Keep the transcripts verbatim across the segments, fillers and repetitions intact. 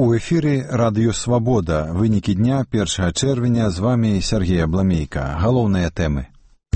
У эфіры радыё «Свабода». Вынікі дня першага чэрвеня. З вами Сергей Абламейка. Галоўныя тэмы.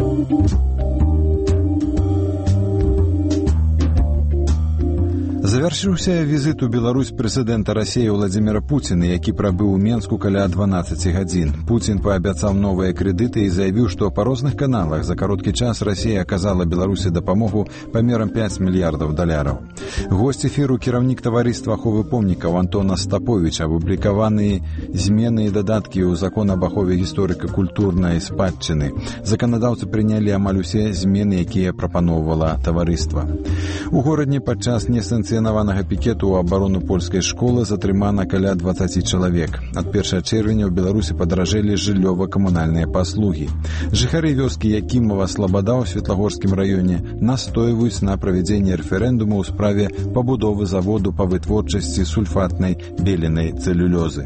Завяршыўся візіт у Беларусь прэзідэнта Расіі Владзіміра Пуціна, які прабыў у Менску каля дванаццаці гадзін. Пуцін паабяцаў новыя крэдыты і заявіў, што па розных каналах за кароткі час Расія аказала Беларусі дапамогу памерам пяць мільярдаў даляраў. Госць эфіру кіраўнік таварыства аховы помнікаў Антон Остапович, апублікаваныя змены і дадаткі ў закон аб ахове гісторыка-культурнай спадчыны. Заканадаўцы прынялі амаль усе змены, якія прапаноўвала таварыства. У горадні падчас несанкцыянаванага пікету ў абарону польскай школы затрымана каля дваццаці чалавек. Ад першага чэрвеня ў Беларусі падаражэлі жыллёва-камунальныя паслугі. Жыхары вёскі Якімова Слабада ў Светлагорскім раёне настойваюць на правядзенні рэферэндуму ў справе пабудовы заводу па вытворчасці сульфатнай беленай цэлюлёзы.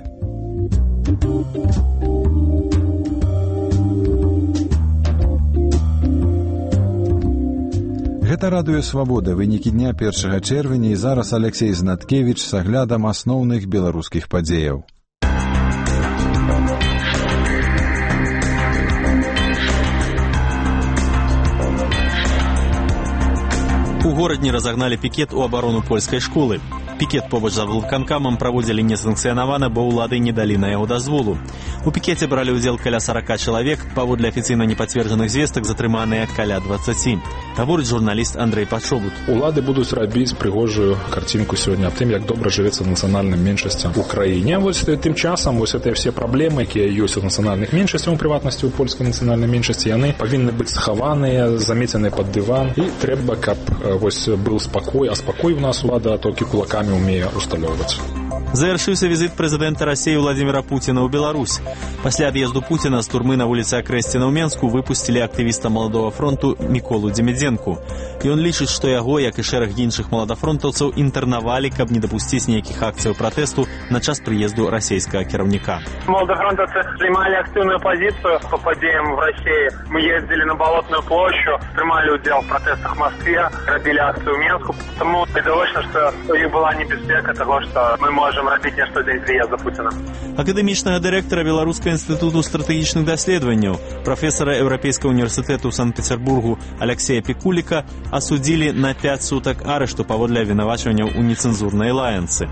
Гэта радыё «Свабода», вынікі дня першага чэрвеня, і зараз Алексей Знаткевіч з аглядам асноўных беларускіх падзеяў. У горадні разагналі пікет у абарону польскай школы. Пікет побач за вулканкамам праводзілі несанкцыянавана, бо ўлады не далі на яго дазволу. У пікеце бралі ўдзел каля сарака чалавек, паводле афіцыйна непацверджаных звестак затрыманыя каля дваццаці. Гаворыць журналіст Андрэй Пачобут. Улады будуць рабіць прыгожую карцінку сёння аб тым, як добра жывецца нацыянальным меншасцям у краіне. Вось тым часам вось гэтыя все праблемы, якія ёсць у нацыянальных меншасцяў, у прыватнасці ў польскай нацыянальнай меншасці, яны павінны быць схаваныя, замеценыя пад дыван, і трэба, каб вось быў спакой, а спакой у нас улада толькі кулакамі умее усталёўваць. Завяршыўся візіт прэзідэнта Расіі Владзіміра Пуціна ў Беларусь. Пасля ад'езду Пуціна з турмы на вуліцы Акрэсціна ў Менску выпусцілі актывіста Маладога фронту Міколу Дземідзенку. Ён лічыць, што яго, як і шэраг іншых маладафронтаўцаў, інтэрнавалі, каб не дапусціць ніякіх акцыяў пратэсту на час прыезду расійскага кіраўніка. Маладафронтаўцы занимали активную позицию по подеям в России. Мы ездили на Болотную площадь, принимали удел в протестах в Москве, робили акцию в Менску. Потому видно, что у них была небезпека того, что мы можем робіць нешта для прыезда Пуціна. Акадэмічнага дырэктара Беларускага інстытуту стратэгічных даследаванняў, прафесара Еўрапейскага універсітэту ў Санкт-Петербургу Алексея Пікуліка асудзілі на пяць сутак арышту паводле абвінавачванняў у нецэнзурнай лаянцы.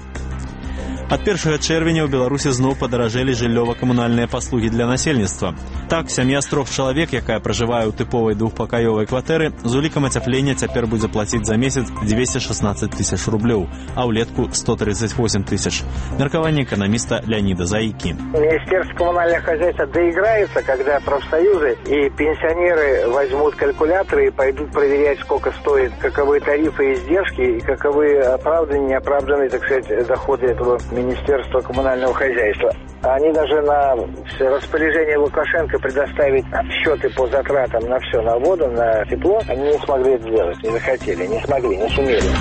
Ад першага чэрвеня ў Беларусі зноў падаражэлі жыллёва-камунальныя паслугі для насельніцтва. Так, сям'я з трох чалавек, якая пражывае ў тыповай двухпакаёвай кватэры, з улікам ацяплення цяпер будзе плаціць за месяц дзвесце шаснаццаць тысяч рублёў, а ўлетку сто тридцать восемь тысяч. Меркаванне экономиста Леонида Заики. Министерство коммунального хозяйства доиграется, когда профсоюзы и пенсионеры возьмут калькуляторы и пойдут проверять, сколько стоит, каковы тарифы и издержки, и каковы оправданные, неоправданные, так сказать, доходы этого Министерства коммунального хозяйства. Они даже на распоряжение Лукашенко предоставить счеты по затратам на все, на воду, на тепло, они не смогли это сделать, не захотели, не смогли, не сумели.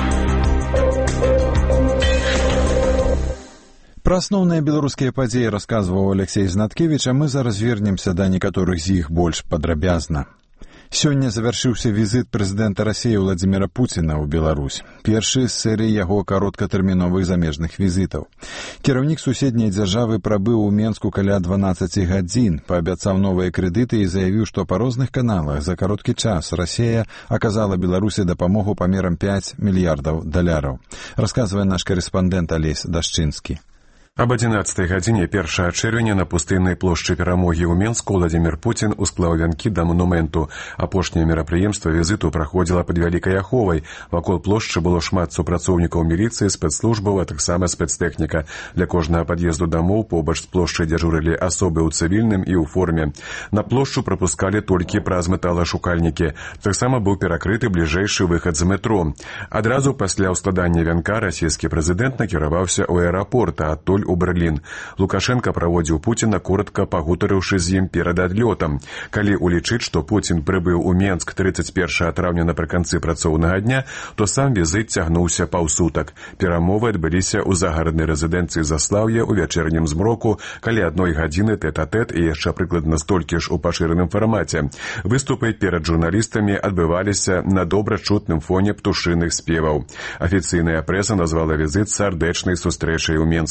Пра асноўныя беларускія падзеі расказваў Алексей Знаткевіч, а мы зараз вернемся да некаторых з іх больш падрабязна. Сёння завяршыўся візіт прэзідэнта Расіі Владзіміра Пуціна ў Беларусь. Першы з серыі яго кароткатэрміновых замежных візітаў. Кіраўнік суседняй дзяржавы прабыў у Менску каля дванаццаці гадзін, паабяцаў новыя крэдыты і заявіў, што па розных каналах за кароткі час Расія аказала Беларусі дапамогу памерам пяць мільярдаў даляраў. Расказвае наш карэспандэнт Алесь Дашчынскі. Об адзінаццатай гадзіне першага чэрвеня на пустыннай плошчы Перамогі ў Менску Владзімір Пуцін усклаў вянкі да манументу. Апошняе мерапрыемства візіту праходзіла пад Вялікай Аховай. Вакол плошчы было шмат супрацоўнікаў міліцыі, спецслужбаў, а таксама спецтэхніка. Для кожнага пад'езду дамоў побач з плошчай дзяжурылі асобы ў цывільным і ў форме. На плошчу прапускалі толькі праз металашукальнікі. Таксама быў перакрыты бліжэйшы выхад з метро. Адразу пасля ўскладання вянка расійскі прэзідэнт накіраваўся ў аэрапорт, а адтуль у Берлін. Лукашенко праводзіў Пуціна, коротка пагутарыўшы з ім перад адлётам. Калі улічыць, што Пуцін прыбыў у Менск тридцать першага траўня напрыканцы працоўнага дня, то сам візіт цягнуўся паўсутак. Перамовы адбыліся ў загараднай рэзідэнцыі Заслаўя ў вячэрнім змроку, каля адной гадзіны тэт-а-тэт і яшчэ прыкладна столькі ж у пашыраным фармаце. Выступы перад журналістамі адбываліся на добра чутным фоне птушыных спеваў. Афіцыйная прэса назвала візіт сардэчнай сустрэчай у Менску.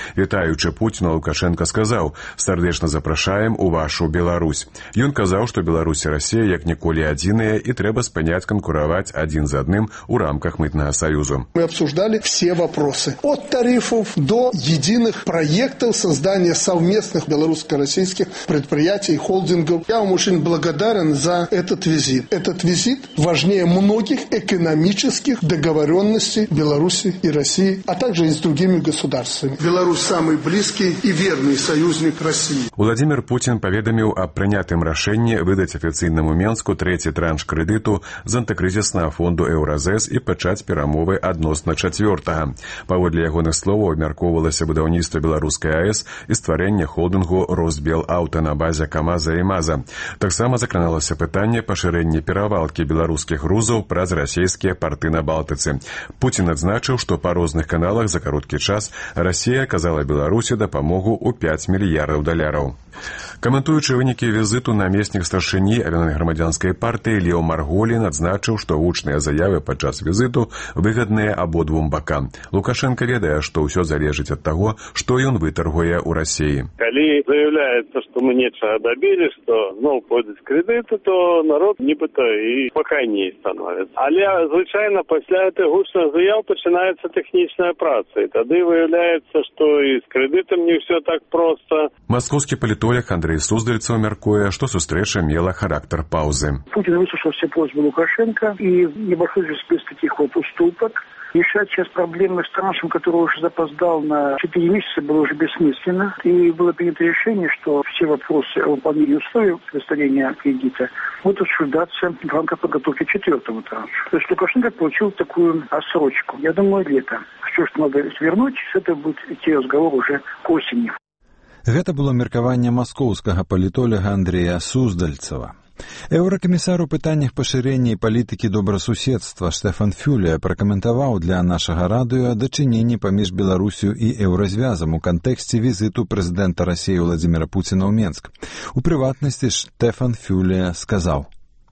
Вітаючы Пуціна, Лукашенко сказаў: «Сардэчна запрашаем у вашу Беларусь». Ён казаў, што Беларусь і Расія як ніколі адзіныя і трэба спыняць канкураваць адзін з адным у рамках мытнага саюзу. Мы обсуждали все вопросы. От тарифов до единых проектов создания совместных белорусско-российских предприятий и холдингов. Я вам очень благодарен за этот визит. Этот визит важнее многих экономических договоренностей Беларуси и России, а также и с другими государствами. Беларусь самый близкий и верный союзник России. Владимир Путин паведаміў аб прынятым рашэнні выдаць афіцыйнаму Менску трэці транш крэдыту з антыкрызіснага фонду Еўразэс і пачаць перамовы адносна чацвёртага. Паводле ягоных словаў абмяркоўвалася будаўніцтва беларускай АЭС і стварэнне холдынгу «Росбелаўта» на базе КамАЗа і МАЗа. Таксама закраналася пытанне пашырэння перавалкі беларускіх грузаў праз расійскія парты на Балтыцы. Путін адзначыў, што па розных каналах за кароткі час Расія аказала Беларусі дапамогу ў пяць мільярдаў даляраў. Каментуючы вынікі візіту, намеснік старшыні авіянаграмадзянскай партыі Лео Марголін адзначыў, што гучныя заявы падчас візіту выгадныя абодвум бакам. Лукашенко ведае, што ўсё залежыць ад таго, што ён вытаргуе ў Расіі. Калі заявляецца, што мы нечага дабілі, што зноў пойдуць крэдыты, то народ нібыта і спакайней становіцца. Але звычайна пасля гэтых гучных заяў пачынаецца тэхнічная праца, і тады выяўляецца, што і з крэдытам не ўсё так проста. Маскоўскі палітолог Андрей Суздальцаў мяркуе, што сустрэча мела характар паўзы. Путин выслушал все просьбы Лукашенко и небольшой список таких вот уступок. Решать сейчас проблемы с траншем, который уже запоздал на четыре месяца, было уже бессмысленно. И было принято решение, что все вопросы о выполнении условий предоставления кредита будут обсуждаться в рамках подготовки четвертого транша. То есть Лукашенко получил такую отсрочку. Я думаю, лето. Все, что надо свернуть, это будет идти разговор уже к осени. Гэта было меркаванне маскоўскага палітолага Андрея Суздальцава. Еўракамісар у пытаннях пашырэння і палітыкі добрасуседства Штэфан Фюле пракаментаваў для нашага радыё дачыненні паміж Беларусю і Еўразвязам у кантэксце візіту прэзідэнта Расіі Владзіміра Пуціна ў Менск. У прыватнасці Штэфан Фюле сказаў: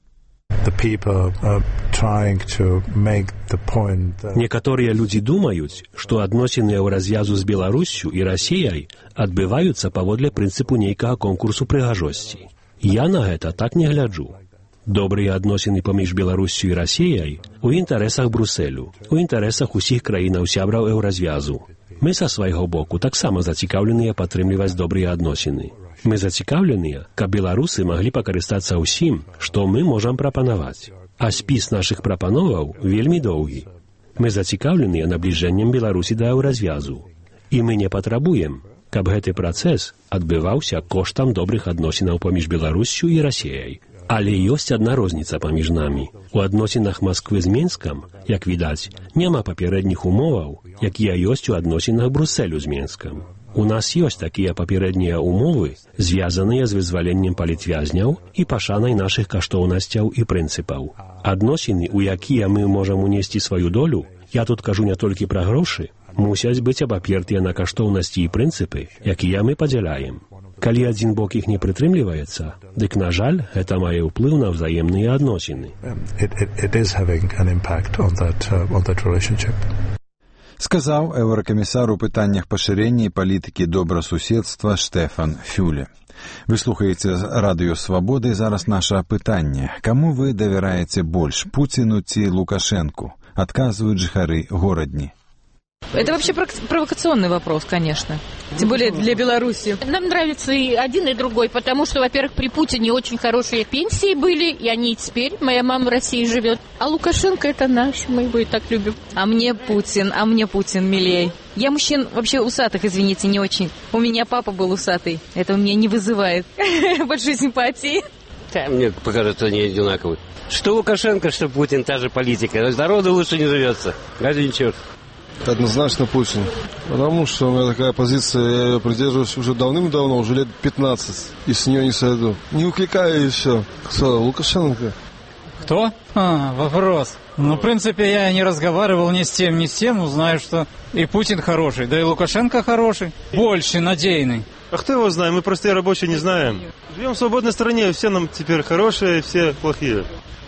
Некаторыя людзі думаюць, што адносіны Еўразвязу з Беларуссю і Расіяй адбываюцца паводле прынцыпу нейкага конкурсу прыгажосці. Я на гэта так не гляджу. Добрыя адносіны паміж Беларуссю і Расіяй у інтарэсах Брусэлю, у інтарэсах усіх краінаў-сябраў Еўразвязу. Мы са свайго боку таксама зацікаўленыя падтрымліваць добрыя адносіны. Мы зацікаўленыя, каб беларусы маглі пакарыстацца ўсім, што мы можам прапанаваць. А спіс нашых прапановаў вельмі доўгі. Мы зацікаўленыя набліжэннем Беларусі да Еўразвязу. І мы не патрабуем, каб гэты працэс адбываўся коштам добрых адносінаў паміж Беларуссю і Расіяй. Але ёсць адна розніца паміж намі. У адносінах Масквы з Менскам, як відаць, няма папярэдніх умоваў, якія ёсць у адносінах Брусэлю з Менскам. У нас ёсць такія папярэднія умовы, звязаныя з вызваленнем палітвязняў і пашанай нашых каштоўнасцяў і прынцыпаў. Адносіны, у якія мы можам унесці сваю долю, я тут кажу не толькі пра грошы, мусяць быць абапертыя на каштоўнасці і прынцыпы, якія мы падзяляем. Калі адзін бок іх не прытрымліваецца, дык, на жаль, гэта мае ўплыў на ўзаемныя адносіны. Сказаў еўракамісар у пытаннях пашырэння і палітыкі добрасуседства Штэфан Фюле. Вы слухаеце радыё Свабода, і зараз наша пытанне. Каму вы давяраеце больш, Пуціну ці Лукашэнку? Адказваюць жыхары горадні. Это вообще провокационный вопрос, конечно. Тем более для Беларуси. Нам нравится и один, и другой, потому что, во-первых, при Путине очень хорошие пенсии были, и они и теперь. Моя мама в России живет. А Лукашенко — это наш, мы его и так любим. А мне Путин, а мне Путин милей. Я мужчин вообще усатых, извините, не очень. У меня папа был усатый. Это у меня не вызывает большой симпатии. Да, мне покажется, они одинаковые. Что Лукашенко, что Путин, та же политика. Народу лучше не живется. Один черт. Однозначно Путин. Потому что у меня такая позиция, я ее придерживаюсь уже давным-давно, уже лет пятнадцать, и с нее не сойду. Не укликаю и все. Кто? Лукашенко. Кто? А, вопрос. Ну, в принципе, я не разговаривал ни с тем, ни с тем, но знаю, что и Путин хороший, да и Лукашенко хороший. Больше надейный. А кто его знает? Мы простые рабочие не знаем. Живем в свободной стране, все нам теперь хорошие, все плохие.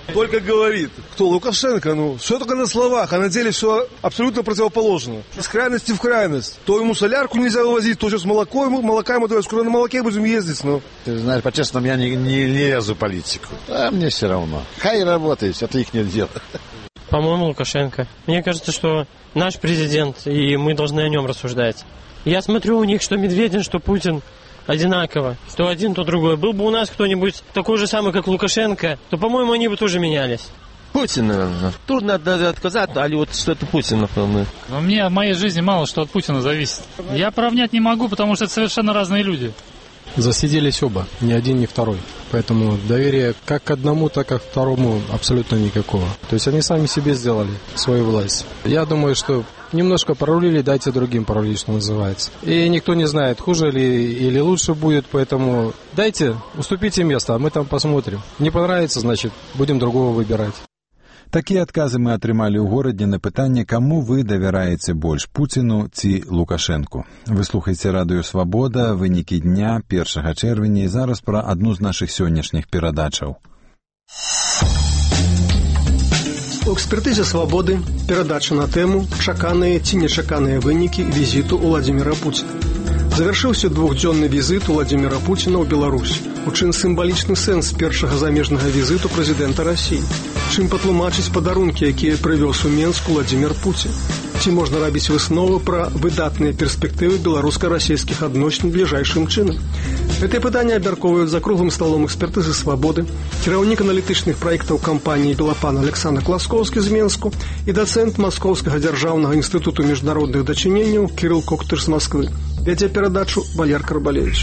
Только говорит. Кто? Лукашенко? Ну, все только на словах, а на деле все абсолютно противоположно. Из крайности в крайность. То ему солярку нельзя вывозить, то сейчас молоко ему, молока ему давай, скоро на молоке будем ездить. Ну. Ты знаешь, по-честному, я не, не, не лезу в политику. А мне все равно. Хай работает, это их нет дела. По-моему, Лукашенко. Мне кажется, что наш президент, и мы должны о нем рассуждать. Я смотрю у них, что Медведин, что Путин одинаково. То один, то другой. Был бы у нас кто-нибудь такой же самый, как Лукашенко, то, по-моему, они бы тоже менялись. Путин, наверное. Трудно отказать, а вот что это Путин, например. Но мне в моей жизни мало что от Путина зависит. Я поравнять не могу, потому что это совершенно разные люди. Засиделись оба, ни один, ни второй. Поэтому доверия как к одному, так и к второму абсолютно никакого. То есть они сами себе сделали свою власть. Я думаю, что немножко прорулили, дайте другим прорулить, что называется. И никто не знает, хуже ли или лучше будет, поэтому дайте, уступите место, а мы там посмотрим. Не понравится, значит, будем другого выбирать. Такія адказы мы атрымалі ў горадзе на пытанне, каму вы давяраеце больш, Пуціну ці Лукашэнку. Вы слухаеце радыё «Свабода», вынікі дня першага чэрвеня, і зараз пра адну з нашых сённяшніх перадачаў. У экспертызе «Свабоды» перадача на тэму «Чаканыя ці нечаканыя вынікі візіту Владзіміра Пуціна». Завяршыўся двухдзённы візіт Владзіміра Пуціна ў Беларусь. У чым сімвалічны сэнс першага замежнага візіту прэзідэнта Расіі? Чым патлумачыць падарункі, якія прывёз у Менск Владзімір Пуцін? Ці можна рабіць высновы пра выдатныя перспектывы беларуска-расійскіх адносін бліжэйшым чынам? Гэтыя пытанні абмяркоўваюць за круглым сталом экспертызы «Свабоды», кіраўнік аналітычных праектаў кампаніі «Белапан» Александр Класкоўскі з Менску і дацэнт Маскоўскага дзяржаўнага інстытуту міжнародных дачыненняў Кірыл Коктыш з Масквы. Вядзе перадачу Валер Карбалевич.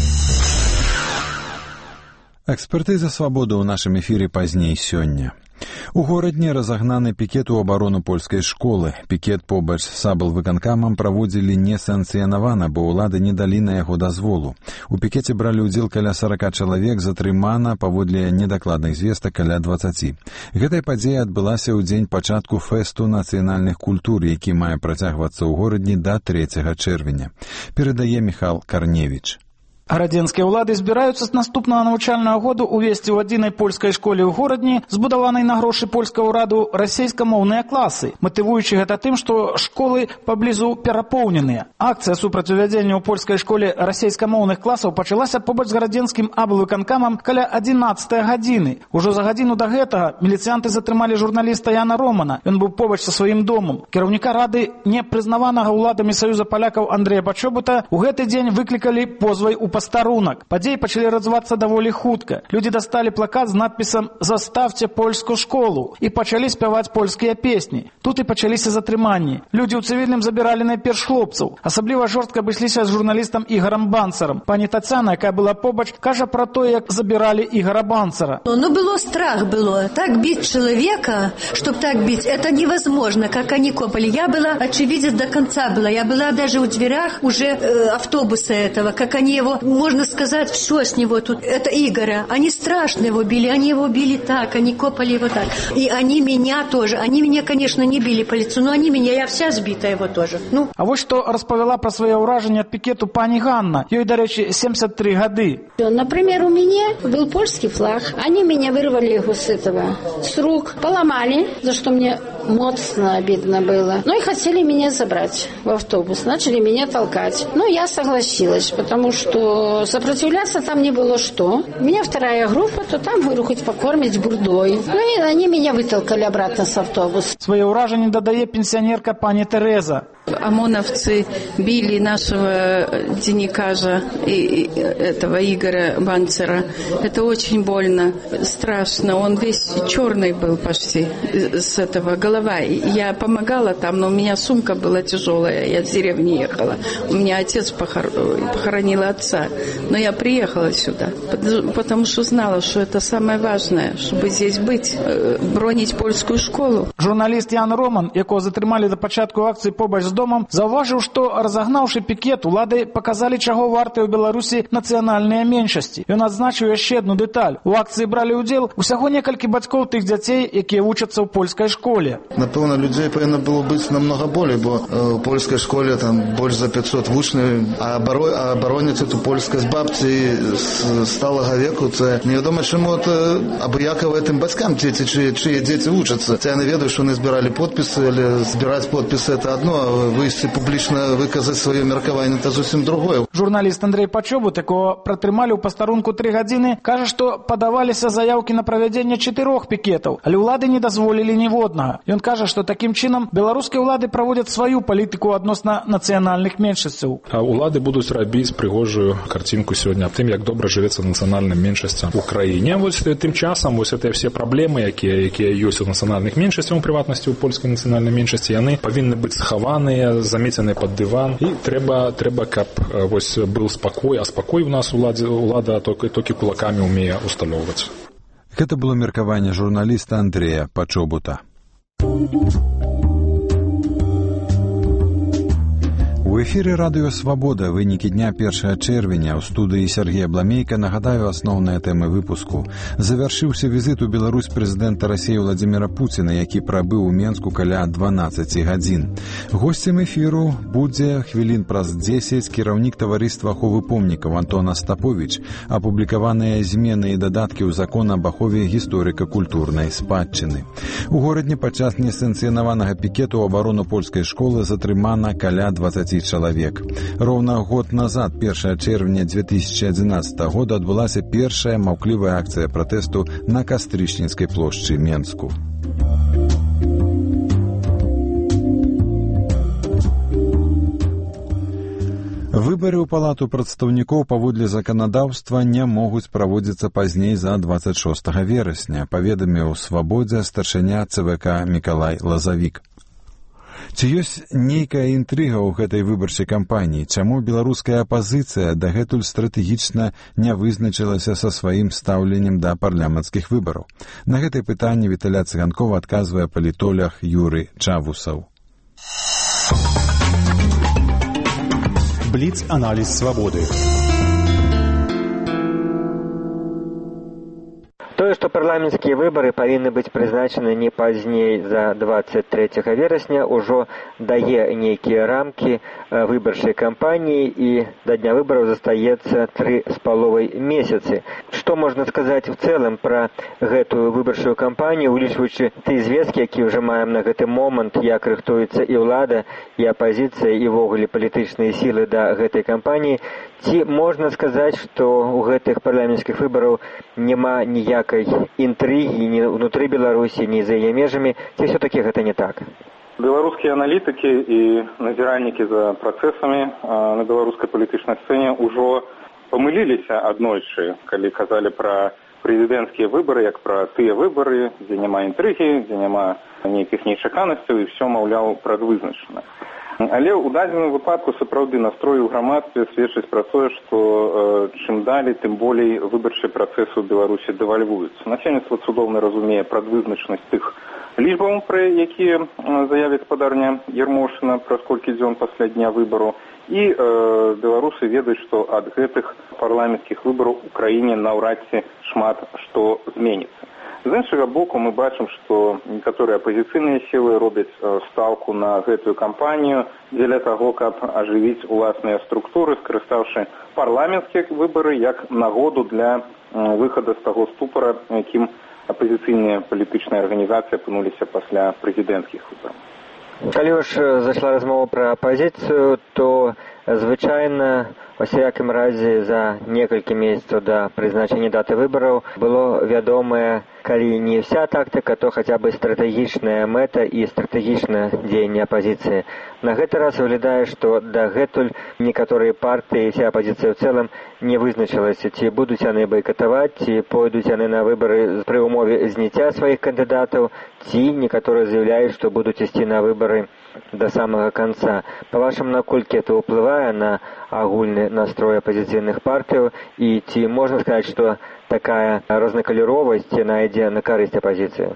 Экспертыза «Свабоды» ў нашым эфіры пазней сёння. У горадні разагнаны пікет у абарону польскай школы. Пікет побач з саблвыканкамам праводзілі несанкцыянавана, бо ўлады не далі на яго дазволу. У пікеце бралі ўдзел каля сорока чалавек, затрымана паводле недакладных звестак каля дваццаці. Гэтая падзея адбылася ў дзень пачатку фэсту нацыянальных культур, які мае працягвацца ў горадні да трэцяга чэрвеня. Перадае Міхал Карневіч. Гарадзенскія ўлады збіраюцца з наступнага навучальнага году увесці ў адзінай польскай школе ў горадні, збудаванай на грошы польскага ўраду, расейскамоўныя класы, матывуючы гэта тым, што школы паблізу перапоўненыя. Акцыя супраць увядзення ў польскай школе расейскамоўных класаў пачалася побач з гарадзенскім аблвыканкамам каля адзінаццатай гадзіны. Ужо за гадзіну да гэтага міліцыянты затрымалі журналіста Яна Романа. Ён быў побач са сваім домам. Кіраўніка рады непрызнаванага ўладамі Саюза палякаў Андрэя Пачобута у гэты дзень выклікалі позвай у пастарунак. Падзеі пачалі развівацца даволі хутка. Людзі дасталі плакат з надпісам «Заставце польскую школу» і пачалі спяваць польскія песні. Тут і пачаліся затрыманні. Людзі ў цывільным забіралі найперш хлопцаў. Асабліва жорстка абышліся з журналістам Ігарам Банцарам. Пані Тацяна, якая была побач, кажа пра тое, як забіралі Ігара Банцара. Ну, было страх было. Так бить человека, чтобы так бить, это невозможно, как они копали. Я была очевидец до конца была. Я была даже у дверях уже э, автобуса этого, как они его, можно сказать, все с него тут. Это Игоря. Они страшно его били. Они его били так, они копали его так. И они меня тоже. Они меня, конечно, не били по лицу, но они меня, я вся сбита его тоже. Ну. А вот что распавяла про свое ўражанне от пикету пани Ганна. Ей, до речи, семьдесят три годы. Например, у меня был польский флаг. Они меня вырвали его с этого, с рук, поломали, за что мне моцно обидно было. Ну и хотели меня забрать в автобус. Начали меня толкать. Ну, я согласилась, потому что сопротивляться там не было что. У меня вторая группа, то там говорю, хоть покормить бурдой. Ну и они меня вытолкали обратно с автобуса. Своє ўражанне дадае пенсионерка пани Тереза. ОМОНовцы били нашего дневникажа и этого Игоря Банцера. Это очень больно, страшно. Он весь черный был почти с этого голова. Я помогала там, но у меня сумка была тяжелая. Я в деревне ехала. У меня отец похор... похоронил отца. Но я приехала сюда, потому что знала, что это самое важное, чтобы здесь быть, бронить польскую школу. Журналист Ян Роман, якого затрымали до початку акции побач з Госдомам, заўважыў, што разагнаўшы пікет, улады паказалі, чаго вартыя ў Беларусі нацыянальныя меншасці. Ён адзначыў яшчэ одну дэталь. У акцыі бралі ўдзел усяго некалькі бацькоў тых дзяцей, якія вучацца ў польскай школе. Напэўна, людзей павінна было быць намнога болей, бо ў польскай школе там больш за пятьсот вучняў, а абароніць эту польскасць бабці з сталага веку, це невядома чаму абыякава тым бацькам дзеці, чые, чые дзеці вучацца. Це яны ведаюць, што яны збіралі подпісы, але збіраць подпісы это одно, а выйсці публічна выказаць сваё меркаванне это зусім другое. Журналіст Андрей Пачобут, якого пратрымалі ў пастарунку тры гадзіны, кажа, што падаваліся заяўкі на правядзенне чатырох пікетаў, але ўлады не дазволілі ніводнага. Ён кажа, што такім чынам беларускія ўлады праводзяць сваю палітыку адносна нацыянальных меншасцяў. А ўлады будуць рабіць прыгожую карцінку сёння аб тым, як добра жывецца нацыянальным меншасцям у краіне. Вось тым часам вось гэтыя все праблемы, якія якія ёсць у нацыянальных меншасцяў, у прыватнасці ў польскай нацыянальнай меншасці, яны павінны быць схаваныя, замеценыя пад дыван, і трэба трэба, каб вось быў спакой, а спакой у нас уладзе улада толькі толькі кулакамі умее усталёўваць. Гэта было меркаванне журналіста Андрея Пачобута. У эфіры радыё «Свабода» вынікі дня першага чэрвеня. У студыі Сергея Бламейка нагадаю асноўныя тэмы выпуску. Завяршыўся візіт у Беларусь прэзідэнта Расіі Владзіміра Пуціна, які прабыў у Менску каля дванаццаці гадзін. Госцем эфіру будзе хвілін праз дзесяць кіраўнік таварыства аховы помнікаў Антон Астаповіч. Апублікаваныя змены і дадаткі ў закон аб ахове гісторыка-культурнай спадчыны. У горадні падчас несанкцыянаванага пікету ў абарону польскай школы затрымана каля дваццаці чалавек. Роўна год назад, першага чэрвеня дзве тысячы адзінаццатага года, адбылася першая маўклівая акцыя пратэсту на Кастрычніцкай плошчы Менску. Выбары ў палату прадстаўнікоў паводле заканадаўства не могуць праводзіцца пазней за дваццаць шостага верасня, паведаміў «Свабодзе» старшыня ЦВК Мікалай Лазавік. Ці ёсць нейкая інтрыга ў гэтай выбарчай кампаніі? Чаму беларуская апазіцыя дагэтуль стратэгічна не вызначылася са сваім стаўленнем да парламенцкіх выбараў? На гэтае пытанне Віталя Цыганкова адказвае палітолог Юрый Чавусаў. Бліц-аналіз «Свабоды». Тое, што парламенцкія выбары павінны быць прызначаны не пазней за дваццаць трэцяга верасня, ужо дае нейкія рамкі выбарчай кампаніі, і да дня выбараў застаецца тры з паловай месяцы. Што можна сказаць в цэлым пра гэтую выбарчую кампанію, улічваючы тыя звесткі, якія ўжо маем на гэты момант, як рыхтуецца і ўлада, і апазіцыя, і ўвогуле палітычныя сілы да гэтай кампаніі? Ці можна сказаць, што ў гэтых парламенцкіх выбараў няма ніякай інтрыгі ні ўнутры Беларусі, ні за яе межамі, ці ўсё-такі гэта не так? Беларускія аналітыкі і назіральнікі за працэсамі на беларускай палітычнай сцэне ўжо памыліліся аднойчы, калі казалі пра прэзідэнцкія выбары, як пра тыя выбары, дзе няма інтрыгі, дзе няма нейкіх нечаканасцяў, і ўсё, маўляў, прадвызначана. Але ў дадзеным выпадку сапраўды настрой у грамадстве сведчыць пра тое, што э, чым далей, тым болей выбарчыя працэсы ў Беларусі дэвальвуюцца. Насельніцтва цудоўна разумее прадвызначнасць тых лічбаў, пра якія э, заявіць спадарня Ермошына праз колькі дзён пасля дня выбару, і э, беларусы ведаюць, што ад гэтых парламенцкіх выбараў у краіне наўрад ці шмат што зменіцца. З іншага боку, мы бачым, што некаторыя апазіцыйныя сілы робяць стаўку на гэтую кампанію дзеля таго, каб ажывіць уласныя структуры, скарыстаўшы парламенцкія выбары як нагоду для выхада з таго ступара, якім апазіцыйныя палітычныя арганізацыі апынуліся пасля прэзідэнцкіх выбараў. Калі ўж зайшла размова пра апазіцыю, то звычайна у всякім разе за некалькі месяцаў да прызначэння даты выбараў было вядомае, калі не вся тактыка, то хаця бы стратэгічная мэта і стратэгічнае дзеянне апазіцыі. На гэты раз выглядае, што дагэтуль некаторыя партыі і вся апазіцыя ў цэлым не вызначылася, ці будуць яны байкатаваць, ці пойдуць яны на выбары пры ўмове зняцця сваіх кандыдатаў, ці некаторыя заяўляюць, што будуць ісці на выбары до самага канца. Па-вашаму, наколькі это ўплывае на агульны настрой апазіцыйных партыяў, і ці можна сказаць, што такая рознакалеровасць яна ідзе на карысць апазіцыі?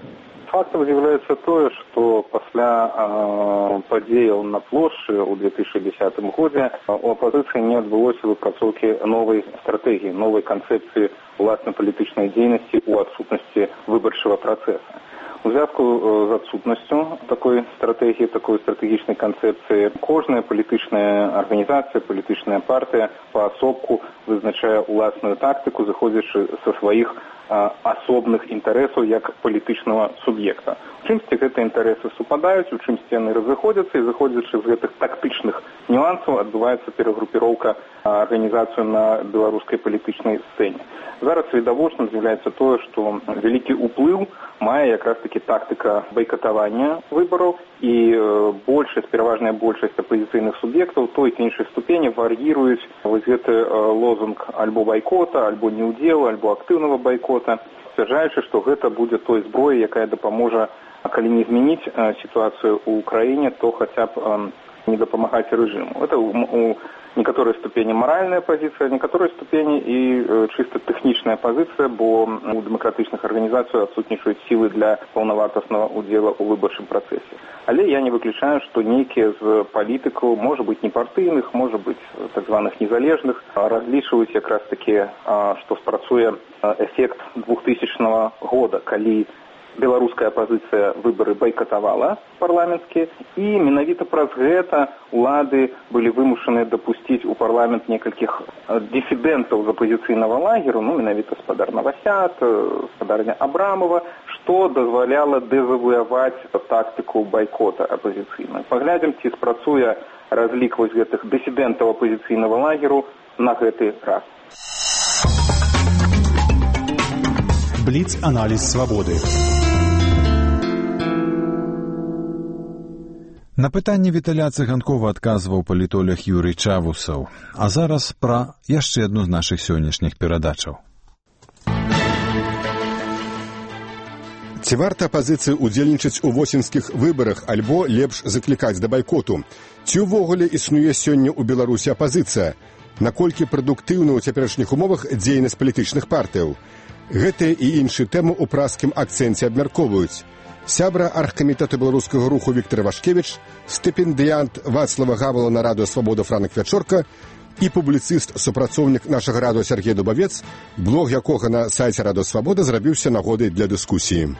Фактом з'яўляецца тое, што пасля э, падзеяў на плошчы ў две тысячы дзесятым годзе у апазіцыі не адбылося выпрацоўкі новай стратэгіі, новай канцэпцыі уласнай палітычнай дзейнасці ў адсутнасці выбарчага працэса. У звязку з адсутнасцю такой стратэгіі, такой стратэгічнай канцэпцыі, кожная палітычная арганізацыя, палітычная партыя паасобку вызначае уласную тактыку, заходзячы са сваіх асобных інтарэсаў як палітычнага суб'екта. У чымсьці гэтыя інтарэсы супадаюць, у чымсьці яны разыходзяцца, і заходзячы з гэтых тактычных нюансаў адбываецца перагрупіроўка арганізацыю на беларускай палітычнай сцэне. Зараз відавочным з'яўляецца тое, што вялікі ўплыў мае якраз такі тактыка байкатавання выбараў, і большасць, пераважная большасць апазіцыйных суб'ектаў той ці іншай ступені вар'іруюць вось гэты лозунг альбо байкота, альбо неўдзелу, альбо актыўнага байкота, сцвярджаючы, што гэта будзе той зброяй, якая дапаможа, калі не змяніць сітуацыю ў краіне, то хаця б не дапамагаць рэжыму. Это у некаторай ступені маральная пазіцыя, некаторай ступені і чыста тэхнічная пазіцыя, бо у дэмакратычных арганізацыях адсутнічаюць сілы для паўнавартаснага ўдзела ў выбарчым працэсе. Але я не выключаю, што нейкія з палітыкаў, можа быць, непартыйных, можа быць, так званых незалежных, разлічваюць якраз такі, што спрацуе эфект двухтысячнага года, калі беларуская апазіцыя выбары байкатавала парламенцкія, і менавіта праз гэта улады былі вымушаны дапусціць у парламент некалькіх дысідэнтаў з апазіцыйнага лагеру, ну, менавіта спадар Новасят, спадарня Абрамова, што дазваляла дэзавуяваць тактыку байкота апазіцыйнай. Паглядзім, ці спрацуе разлік вось гэтых дысідэнтаў апазіцыйнага лагеру на гэты раз. Бліц-аналіз свабоды. На пытанне Віталя Цыганкова адказваў палітолог Юрый Чавусаў. А зараз пра яшчэ адну з нашых сённяшніх перадачаў. Ці варта апазіцыі ўдзельнічаць у восеньскіх выбарах альбо лепш заклікаць да байкоту? Ці ўвогуле існуе сёння ў Беларусі апазіцыя? Наколькі прадуктыўна ў цяперашніх умовах дзейнасць палітычных партыяў? Гэтыя і іншыя тэмы ў празкім акцэнце абмяркоўваюць сябра аргкамітэта беларускага руху Віктор Вашкевіч, стыпендыянт Вацлава Гавала на радыё «Свабода» Франак Вячорка і публіцыст, супрацоўнік нашага радыё Сергей Дубавец, блог якога на сайце радыё «Свабода» зрабіўся нагодай для дыскусіі.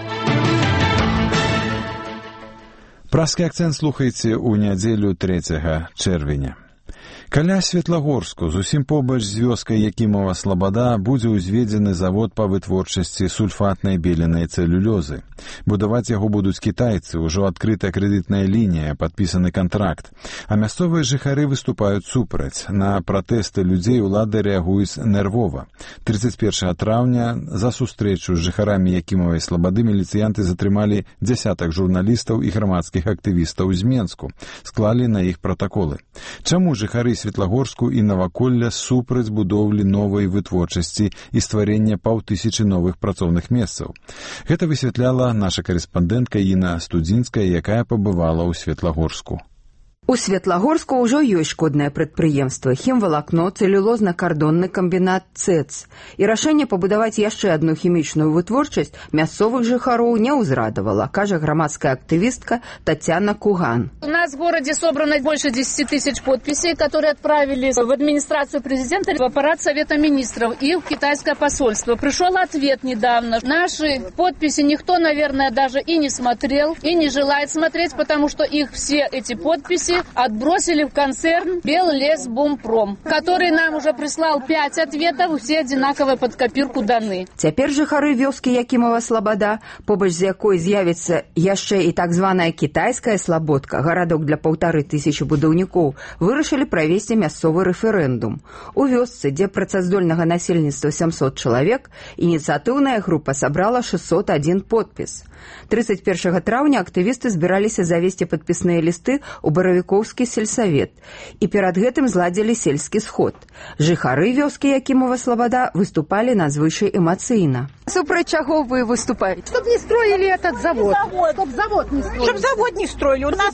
Празкі акцэнт слухайце ў нядзелю трэцяга чэрвеня. Каля Светлагорску, зусім побач з вёскай Якімова Слабада, будзе ўзведзены завод па вытворчасці сульфатнай беленай цэлюлёзы. Будаваць яго будуць кітайцы, ужо адкрытая крэдытная лінія, падпісаны кантракт. А мясцовыя жыхары выступаюць супраць. На пратэсты людзей улады рэагуюць нервова. трыццаць першага траўня за сустрэчу з жыхарамі Якімовай Слабады міліцыянты затрымалі дзясятак журналістаў і грамадскіх актывістаў з Менску. Склалі на іх пратаколы. Чаму жыхары Светлагорску і наваколля супраць будоўлі новай вытворчасці і стварення паўтысячы новых працоўных месцаў? Гэта высвятляла наша карэспандэнтка Інна Студзінская, якая пабывала ў Светлагорску. У Светлагорску ўжо ёсць шкоднае прадпрыемства, хімвалакно, цэлюлозна-кардонны камбінат «ЦЭЦ». І рашэнне пабудаваць яшчэ адну хімічную вытворчасць мясцовых жыхароў не ўзрадавала, кажа грамадская актывістка Татьяна Куган. У нас в городе собрано больше десяти тысяч подписей, которые отправили в администрацию президента, в аппарат Совета министров и в китайское посольство. Пришел ответ недавно. Наши подписи никто, наверное, даже и не смотрел, и не желает смотреть, потому что их все эти подписи отбросили в концерн Беллесбумпром, который нам уже прислал пять ответов, все одинаковые под копирку даны. Цяпер жыхары вёскі Якімова Слабада, побач з якой з'явіцца яшчэ і так званая кітайская слабодка, гарадок для паўтары тысячы будаўнікоў, вырашылі правесці мясцовы рэферэндум. У вёсцы, дзе працаздольнага насельніцтва сямсот чалавек, ініцыятыўная група сабрала шэсцьсот адзін подпіс. трыццаць першага траўня актывісты збіраліся завесці падпісныя лісты ў Баравікоўскі сельсавет і перад гэтым зладзілі сельскі сход. Жыхары вёскі Якімова Слабада выступалі надзвычай эмацыйна. Супраць чаго вы выступаете? Чтоб не строили этот завод. Чтоб завод, Чтоб завод не строили. Чтоб завод не строили. У нас уже в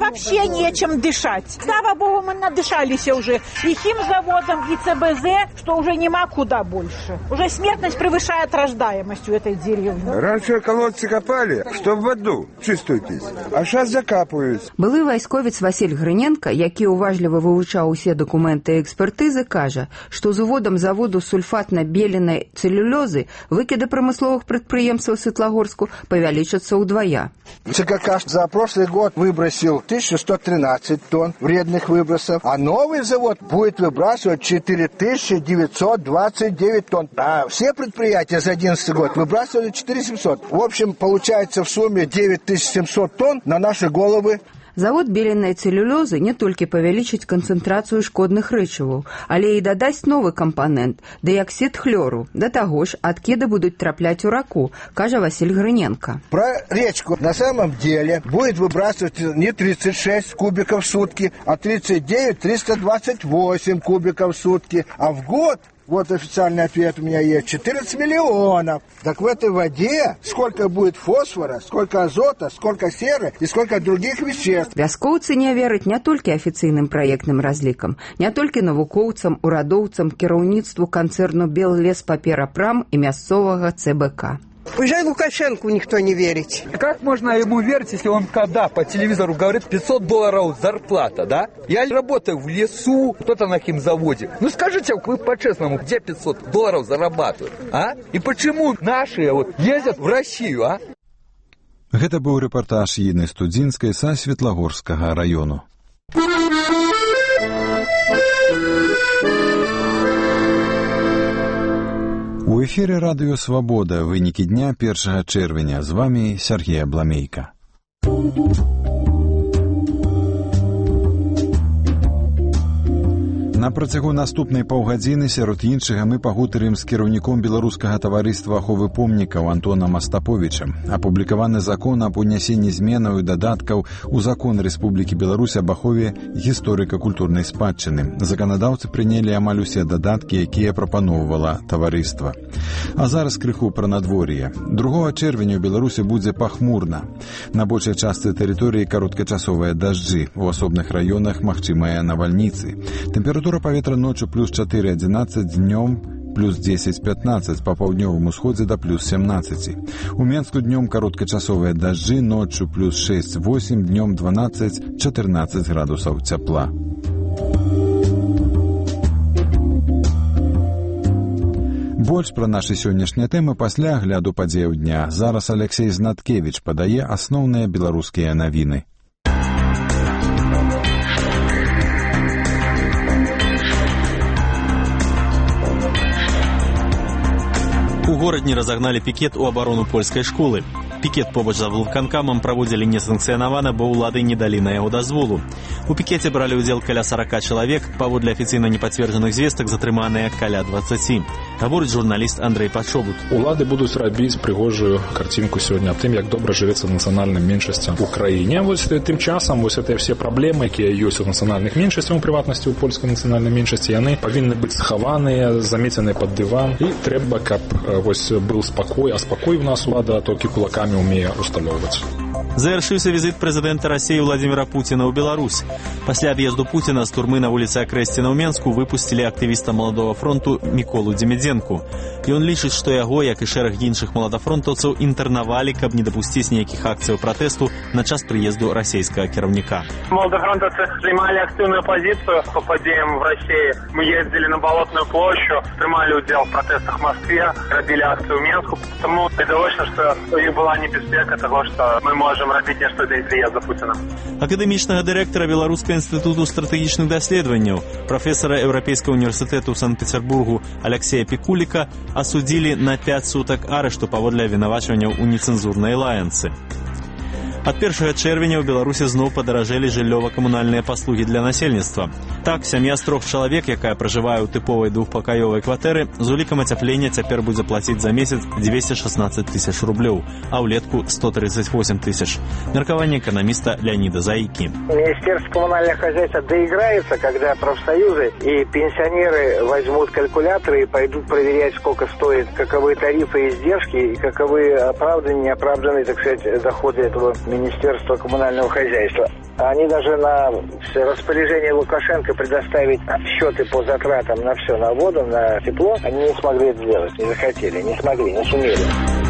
вообще нечем дышать. Слава богу, мы надышались уже и химзаводом, и ЦБЗ, что уже нема куда больше. Уже смертность превышает рождаемость у этой деревни. Раньше колодцы копали, чтобы воду чистую пить, а сейчас закапывают. Былы вайсковец Василь Грыненко, які уважліва вывучаў усе дакументы і экспертызы, кажа, што з уводам заводу сульфатна-беленай цэлюлёзы выкіды прамысловых прадпрыемстваў Светлагорску павялічацца ўдвая. ЦКК за прошлый год выбросил тысячу сто тринадцать тонн вредных выбросов, а новый завод будет выбрасывать четыре тысячи девятьсот двадцать девять тонн. А все предприятия за одиннадцатый год выбрасывали четыре тысячи семьсот. В общем, получается в сумме девять тысяч семьсот тонн на наши головы. Завод беленай цэлюлёзы не толькі павялічыць канцэнтрацыю шкодных рэчываў, але і дадаць новы кампанент – дыяксід хлору. Да таго ж, адкіды будуць трапляць у раку, кажа Василь Грыненко. Про речку на самом деле будет выбрасывать не тридцать шесть кубиков в сутки, а тридцать девять триста двадцать восемь кубиков в сутки. А в год, вот официальный ответ у меня есть, четырнадцать миллионов. Так в этой воде сколько будет фосфора, сколько азота, сколько серы и сколько других веществ. Вяскоўцы не вераць не толькі афіцыйным праектным разлікам, не толькі навукоўцам, урадоўцам, кіраўніцтву канцэрну «Беллеспаперапрам» и мясцовага ЦБК. Уже Лукашенку никто не верит. Как можно ему верить, если он когда по телевизору говорит пятьсот долларов зарплата, да? Я работаю в лесу, кто-то на химзаводе. Ну скажите, вы по-честному, где пятьсот долларов зарабатывают, а? И почему наши вот ездят в Россию, а? Гэта быў рэпартаж Іны Студзінскай са Светлагорскага раёну. У эфире радыё «Свабода». Вынікі дня першага чэрвеня. З вами Сергей Абламейка. На працягу наступнай паўгадзіны сярод іншага мы пагутарым з кіраўніком беларускага таварыства аховы помнікаў Антонам Астаповічам. Апублікаваны закон аб унясенні зменаў і дадаткаў у закон Рэспублікі Беларусь аб ахове гісторыка-культурнай спадчыны. Заканадаўцы прынялі амаль усе дадаткі, якія прапаноўвала таварыства. А зараз крыху пра надвор'е. другога чэрвеня ў Беларусі будзе пахмурна. На большай частцы тэрыторыі кароткачасовыя дажджы, у асобных раёнах магчымыя навальніцы. Тэмпература паветра ночью плюс четыре одиннадцать, днем плюс десять пятнадцать, по паўднёвым усходзе до плюс семнадцать. У Менску днем короткочасовые дожди, ночью плюс шесть восемь, днем двенадцать четырнадцать градусов тепла. Больш пра нашы сённяшнія тэмы пасля агляду падзеяў дня. Зараз Алексей Знаткевич падае асноўныя беларускія навіны. У горадні разагналі пікет у абарону польскай школы. Пікет побач за вулканкамам праводзілі несанкцыянавана, бо ўлады не далі на яго дазволу. У пікеце бралі ўдзел каля сорока чалавек, паводле афіцыйна непацверджаных звестак затрыманыя каля двадцати. Гаворыць журналіст Андрей Пачобут. Улады будуць рабіць прыгожую карцінку сёння аб тым, як добра жывецца нацыянальным меншасцям у краіне. Вось тым часам вось гэтыя все праблемы, якія ёсць у нацыянальных меншасцяў, у прыватнасці у польскай нацыянальнай меншасці, яны павінны быць схаваныя, замеценыя пад дыван. І трэба, каб вось быў спакой, а спакой у нас улада толькі кулакамі умее усталёўваць. Завяршыўся візіт прэзідэнта Расіі Владзіміра Пуціна ў Беларусь. Пасля аб'езду Пуціна з турмы на вуліцы Акрэсціна ў Менску выпусцілі актывіста Маладога фронту Міколу Дземедзенку. Ён лічыць, што яго, як і шэраг іншых маладафронтаўцаў, інтэрнавалі, каб не дапусціць ніякіх акцыяў пратэсту на час прыезду расійскага кіраўніка. Маладафронтаўцы займалі актыўную пазіцыю по падзеям в России. Мы ездили на Болотную площадь, прымалі ўдзел в протестах в Москве, рабілі акцыю в Менску. Тому відавочна, што у іх была небяспека таго, што мы можем рабіць нешта для прыезда Пуціна. Акадэмічнага дырэктара Беларускага інстытуту стратэгічных даследаванняў, прафесара Еўрапейскага універсітэту ў Санкт-Петербургу Алексея Пікуліка асудзілі на пяць сутак арышту паводле абвінавачванняў у нецэнзурнай лаянцы. Ад першага чэрвеня ў Беларусі зноў падаражэлі жыллёва-камунальныя паслугі для насельніцтва. Так, сям'я з трох чалавек, якая пражывае ў тыповай двухпакаёвай кватэры, з улікам ацяплення цяпер будзе плаціць за месяц двести шестнадцать тысяч рублёў, а ўлетку сто тридцать восемь тысяч. Меркаванне экономиста Леонида Заики. Министерство коммунального хозяйства доиграется, когда профсоюзы и пенсионеры возьмут калькуляторы и пойдут проверять, сколько стоит, каковы тарифы и издержки, и каковы оправданные, неоправданные, так сказать, доходы этого министерства. Министерства коммунального хозяйства. Они даже на распоряжение Лукашенко предоставить отчеты по затратам на все, на воду, на тепло, они не смогли это сделать, не захотели, не смогли, не сумели.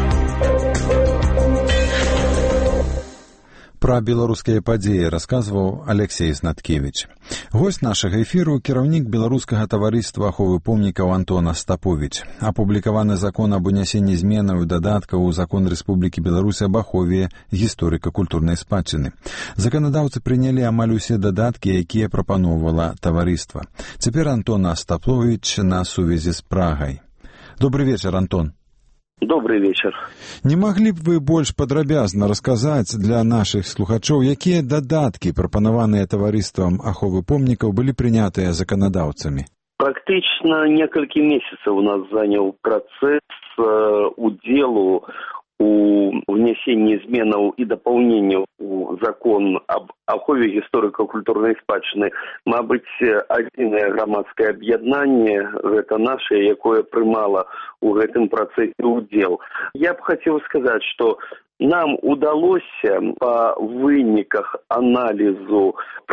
Пра беларускія падзеі расказваў Алексей Знаткевич. Госць нашага эфіру — кіраўнік беларускага таварыства аховы помнікаў Антон Астапович. Апублікаваны закон аб унясенні зменаў і дадаткаў у закон Рэспублікі Беларусь аб ахове гісторыка-культурнай спадчыны. Заканадаўцы прынялі амаль усе дадаткі, якія прапаноўвала таварыства. Цяпер Антон Астапович на сувязі з Прагай. Добрый вечер, Антон. Добрый вечер. Не могли б вы больш падрабязна расказаць для нашых слухачоў, якія дадаткі, прапанаваныя таварыствам аховы помнікаў, былі прынятыя заканадаўцамі? Практычна некалькі месяцаў у нас заняў працэс удзелу у внесенні зменаў і дапаўненняў у закон аб ахове гісторыка-культурнай спадчыны. Мабыць, адзінае грамадскае аб'яднанне, гэта наше, якое прымала у гэтым працэсе ўдзел. Я б хацеў сказаць, што нам удалося па выніках аналізу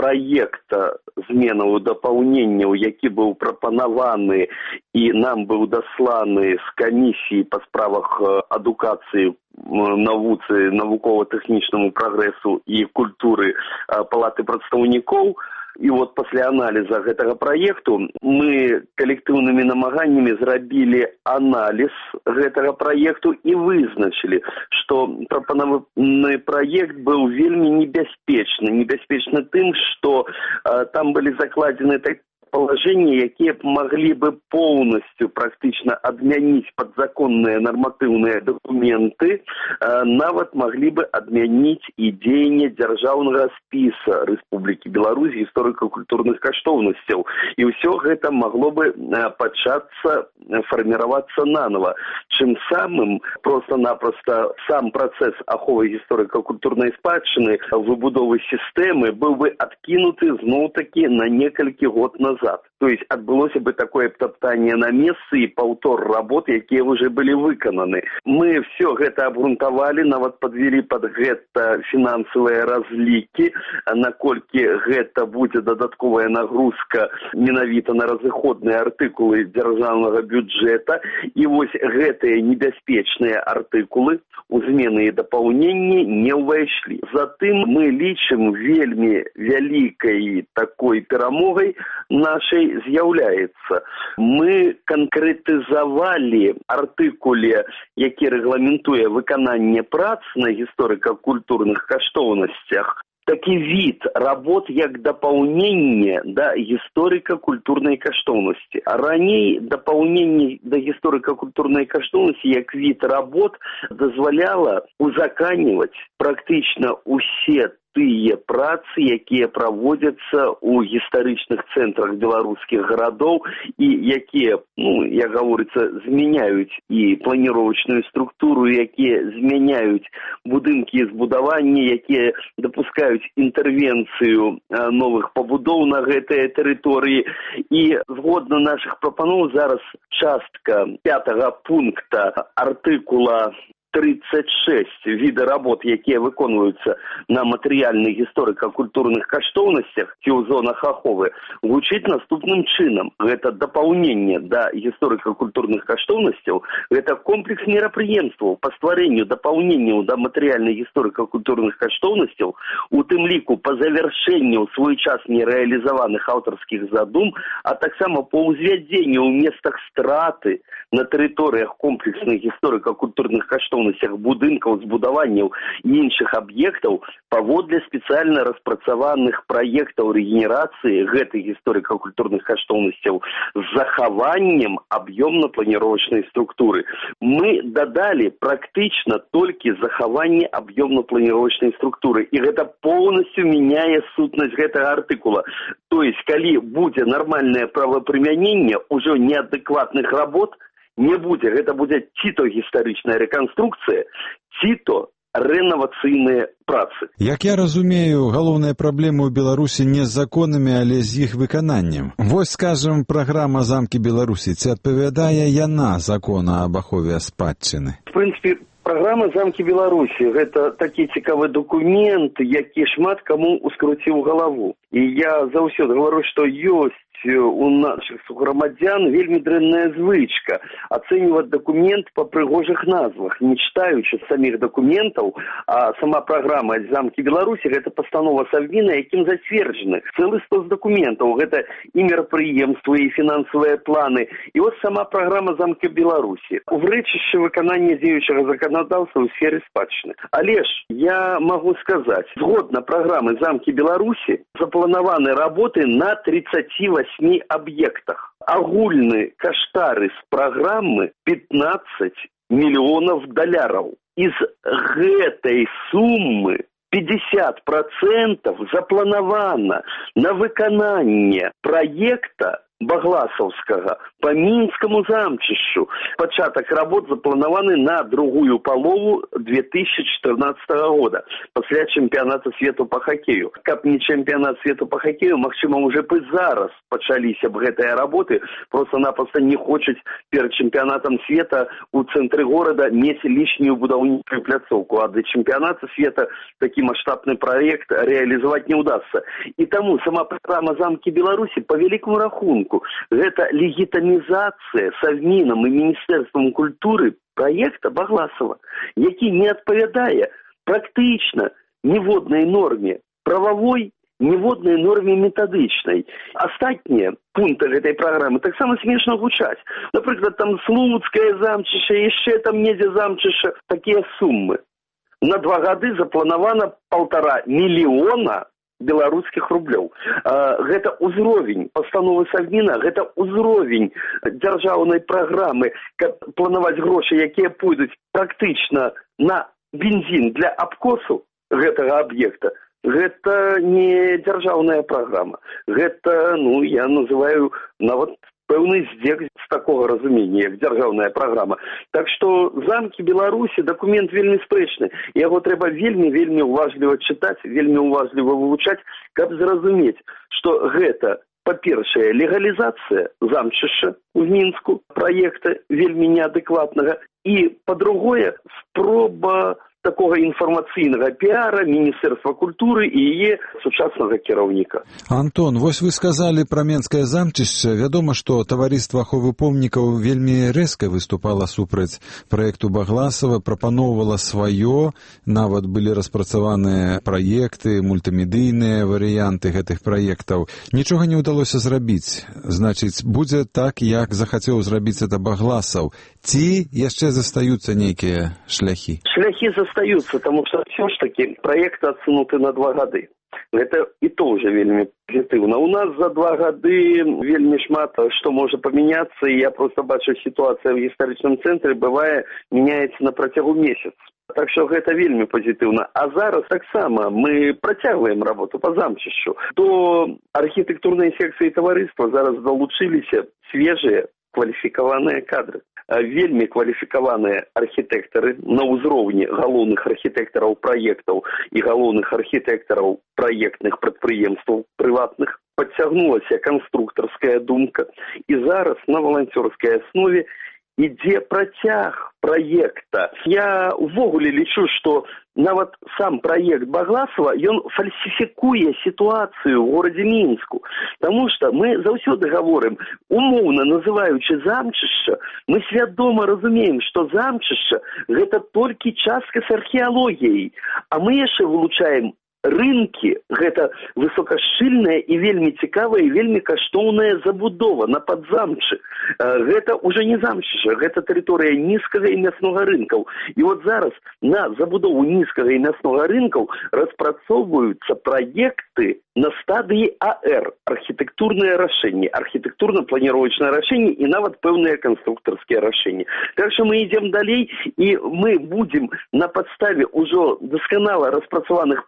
праекта зменаў і дапаўненняў, які быў прапанаваны і нам быў дасланы з камісіі па справах адукацыі, навуцы, навукова-тэхнічнаму прагрэсу і культуры Палаты прадстаўнікоў. І вот пасля аналіза гэтага праекту мы калектыўнымі намаганнямі зрабілі аналіз гэтага праекту і вызначылі, што прапанаваны праект быў вельмі небяспечны. Небяспечны тым, што э, там былі закладзены так положения, якія б маглі бы полностью практычна адмяніць падзаконныя нарматыўныя документы, нават маглі бы адмяніць і дзеянне дзяржаўнага спіса Рэспублікі Беларусь гісторыка-культурных каштоўнасцяў. І ўсё гэта магло бы пачацца фарміравацца нанова. Чым самым просто-напросто сам працэс аховы гісторыка-культурнай спадчыны, выбудовы сістэмы быў бы адкінуты зноў-такі на некалькі год назад. То есть адбылося бы такое топтание на месцы и паўтор работ, якія уже были выкананы. Мы все гэта абгрунтавалі, нават подвели под гэта фінансавыя разлікі, наколькі гэта будзе дадатковая нагрузка менавіта на разыходныя артыкулы дзяржаўнага бюджэта. І вось гэтыя небяспечныя артыкулы у змены і дапаўненні не ўвайшлі. Затым мы лічым вельмі вялікай такой перамогай нашей з'яўляецца. Мы канкрэтызавалі артыкуле, які рэгламентуе выкананне прац на гісторыка-культурных каштоўнасцях, такі від работ як дапаўненне да гісторыка-культурнай каштоўнасці. А раней дапаўненне да гісторыка-культурнай каштоўнасці як від работ дазваляла узаканіваць практычна усе тыя працы, якія праводзяцца ў гістарычных цэнтрах беларускіх гарадоў і якія, ну, як гаворыцца, змяняюць і планіровачную структуру, якія змяняюць будынкі і збудаванні, якія дапускаюць інтэрвенцыю новых пабудоў на гэтыя тэрыторыі. І згодна нашых прапаноў зараз частка пятага пункта артыкула тридцать шесть віды работ, якія выконваюцца на матэрыяльных гісторыка-культурных каштоўнасцях ці ў зонах аховы, гучыць наступным чынам. Гэта дапаўненне да гісторыка-культурных каштоўнасцяў, гэта комплекс мерапрыемстваў па стварэнню дапаўненняў да матэрыяльных гісторыка-культурных каштоўнасцяў, у тым ліку па завяршэнню ў свой час нерэалізаваных аўтарскіх задум, а таксама па ўзвядзенню ў местах страты на тэрыторыях комплексных гісторыка-культурных каштоўнасцях будынкаў, збудаванняў і іншых аб'ектаў паводле спецыяльна распрацаваных праектаў рэгенерацыі гэтых гісторыка-культурных каштоўнасцяў з захаваннем аб'ёмна-планіровачнай структуры. Мы дадалі практычна толькі захаванне аб'ёмна-планіровачнай структуры, і гэта поўнасцю мяняе сутнасць гэтага артыкула. То есть, калі будзе нармальнае правапрымяненне ўжо неадэкватных работ, не будзе, гэта будзе ці то гістарычная рэканструкцыя, ці то рэновацыйныя працы. Як я разумею, галоўная праблема ў Беларусі не з законамі, але з іх выкананнем. Вось, скажам, праграма «Замкі Беларусі», ці адпавядае яна закона аб ахове спадчыны? В прынцыпе, программа праграма «Замкі Беларусі» – гэта такі цікавы дакумент, які шмат каму ускруціў галаву. І я заўсёды говорю, што ёсць у наших грамадзян вельмі дрэнная звычка ацэньваць дакумент па прыгожых назвах, не чытаючы саміх дакументаў, а сама праграма «Замкі Беларусі» – гэта пастанова Совміна, якім зацверджаны цэлы стос дакументаў. Гэта і мерапрыемствы, і фінансавыя планы. І вось сама праграма «Замкі Беларусі» в рэчышчы выканання дзеючага заканадаўства ў сферы спадчыны. Але ж я магу сказаць, згодна праграмы «Замкі Беларусі» запланаваны работы на тридцать восемь объектах. Агульны каштарыс праграмы пятнадцать миллионов долларов. Из гэтай суммы пятьдесят процентов запланавана на выкананне проекта Багласаўскага по Мінскому замчышчу. Пачатак работ запланаваны на другую палову две тысячи четырнадцатого года, пасля чэмпіяната свету по хоккею. Каб не чэмпіянат свету по хоккею, магчыма, уже бы зараз пачаліся б гэтыя работы, просто-напросто не хочуць перед чэмпіянатам света у цэнтры горада мець лішнюю будаўнічую пляцоўку, а для чэмпіяната света такі маштабны праект реалізаваць не ўдасца. І таму сама праграма «Замкі Беларусі» по великому рахунку гэта легітимізацыя Совміном і Міністэрствам культуры проекта Багласова, які не адпавядае практычна ніводнай норме правовой, ніводнай норме метадычнай. Астатнія пункты гэтай праграмы таксама смешна гучаць. Напрыклад, там Слуцкае замчышча, яшчэ там недзе замчышча, такія суммы. На два гады запланавана полтора мільёна беларускіх рублёў. Гэта ўзровень пастановы Совміна, гэта ўзровень дзяржаўнай праграмы, каб планаваць грошы, якія пойдуць практычна на бензін для абкосу гэтага аб'екта. Гэта не дзяржаўная праграма. Гэта, ну, я называю нават пэўны здзек з такога разумення, як дзяржаўная праграма. Так што «Замкі Беларусі» дакумент вельмі спрэчны. Яго трэба вельмі-вельмі уважліва чытаць, вельмі уважліва вывучаць, каб зразумець, што гэта, па-першае, легалізацыя замчышча ў Мінску, праекта вельмі неадэкватнага, і, па-другое, спроба такого інфармацыйнага піара Міністэрства культуры і яе сучаснага кіраўніка. Антон, вось вы сказалі пра Менскае замчышча. Вядома, што таварыства аховы помнікаў вельмі рэзка выступала супраць праекту Багласава, прапаноўвала сваё, нават былі распрацаваныя праекты, мультымедыйныя варыянты гэтых праектаў. Нічога не ўдалося зрабіць. Значыць, будзе так, як захацеў зрабіць это Багласаў. Ці яшчэ застаюцца нейкія шляхі? Шляхі застаюцца, таму што ўсё ж такі праект адсунуты на два гады. Гэта і то ўжо вельмі пазітыўна. У нас за два гады вельмі шмат што можа памяняцца, і я проста бачу, сітуацыя ў гістарычным цэнтры бывае, мяняецца на працягу месяца. Так што гэта вельмі пазітыўна. А зараз таксама мы працягваем работу па замчышчу. До архітэктурнай секцыі таварыства зараз далучыліся свежыя кваліфікаваныя кадры. Вельмі кваліфікаваныя архітэктары на ўзроўні галоўных архітэктараў праектаў і галоўных архітэктараў праектных прадпрыемстваў прыватных. Падцягнулася канструктарская думка, і зараз на валанцёрскай аснове ідзе працяг праекта. Я увогуле лічу, што нават сам праект Багласава, ён фальсіфікуе сітуацыю ў горадзе Мінску. Таму што мы заўсёды гаворым, умоўна называючы замчышча, мы свядома разумеем, што замчышча гэта толькі частка з археалогіяй, а мы яшчэ вылучаем рынкі, гэта высокашчыльная і вельмі цікавая і вельмі каштоўная забудова на падзамчы. Гэта ўжо не замчышча, гэта тэрыторыя нізкага і мяснога рынкаў. І от зараз на забудову нізкага і мяснога рынкаў распрацоўваюцца праекты на стадыі АР, архітэктурнае рашэнне, архітэктурна-планіровачнае рашэнне і нават пэўныя канструктарскія рашэнні. Так што мы ідзем далей, і мы будзем на падставе ўжо дасканала распрацаваных праектаў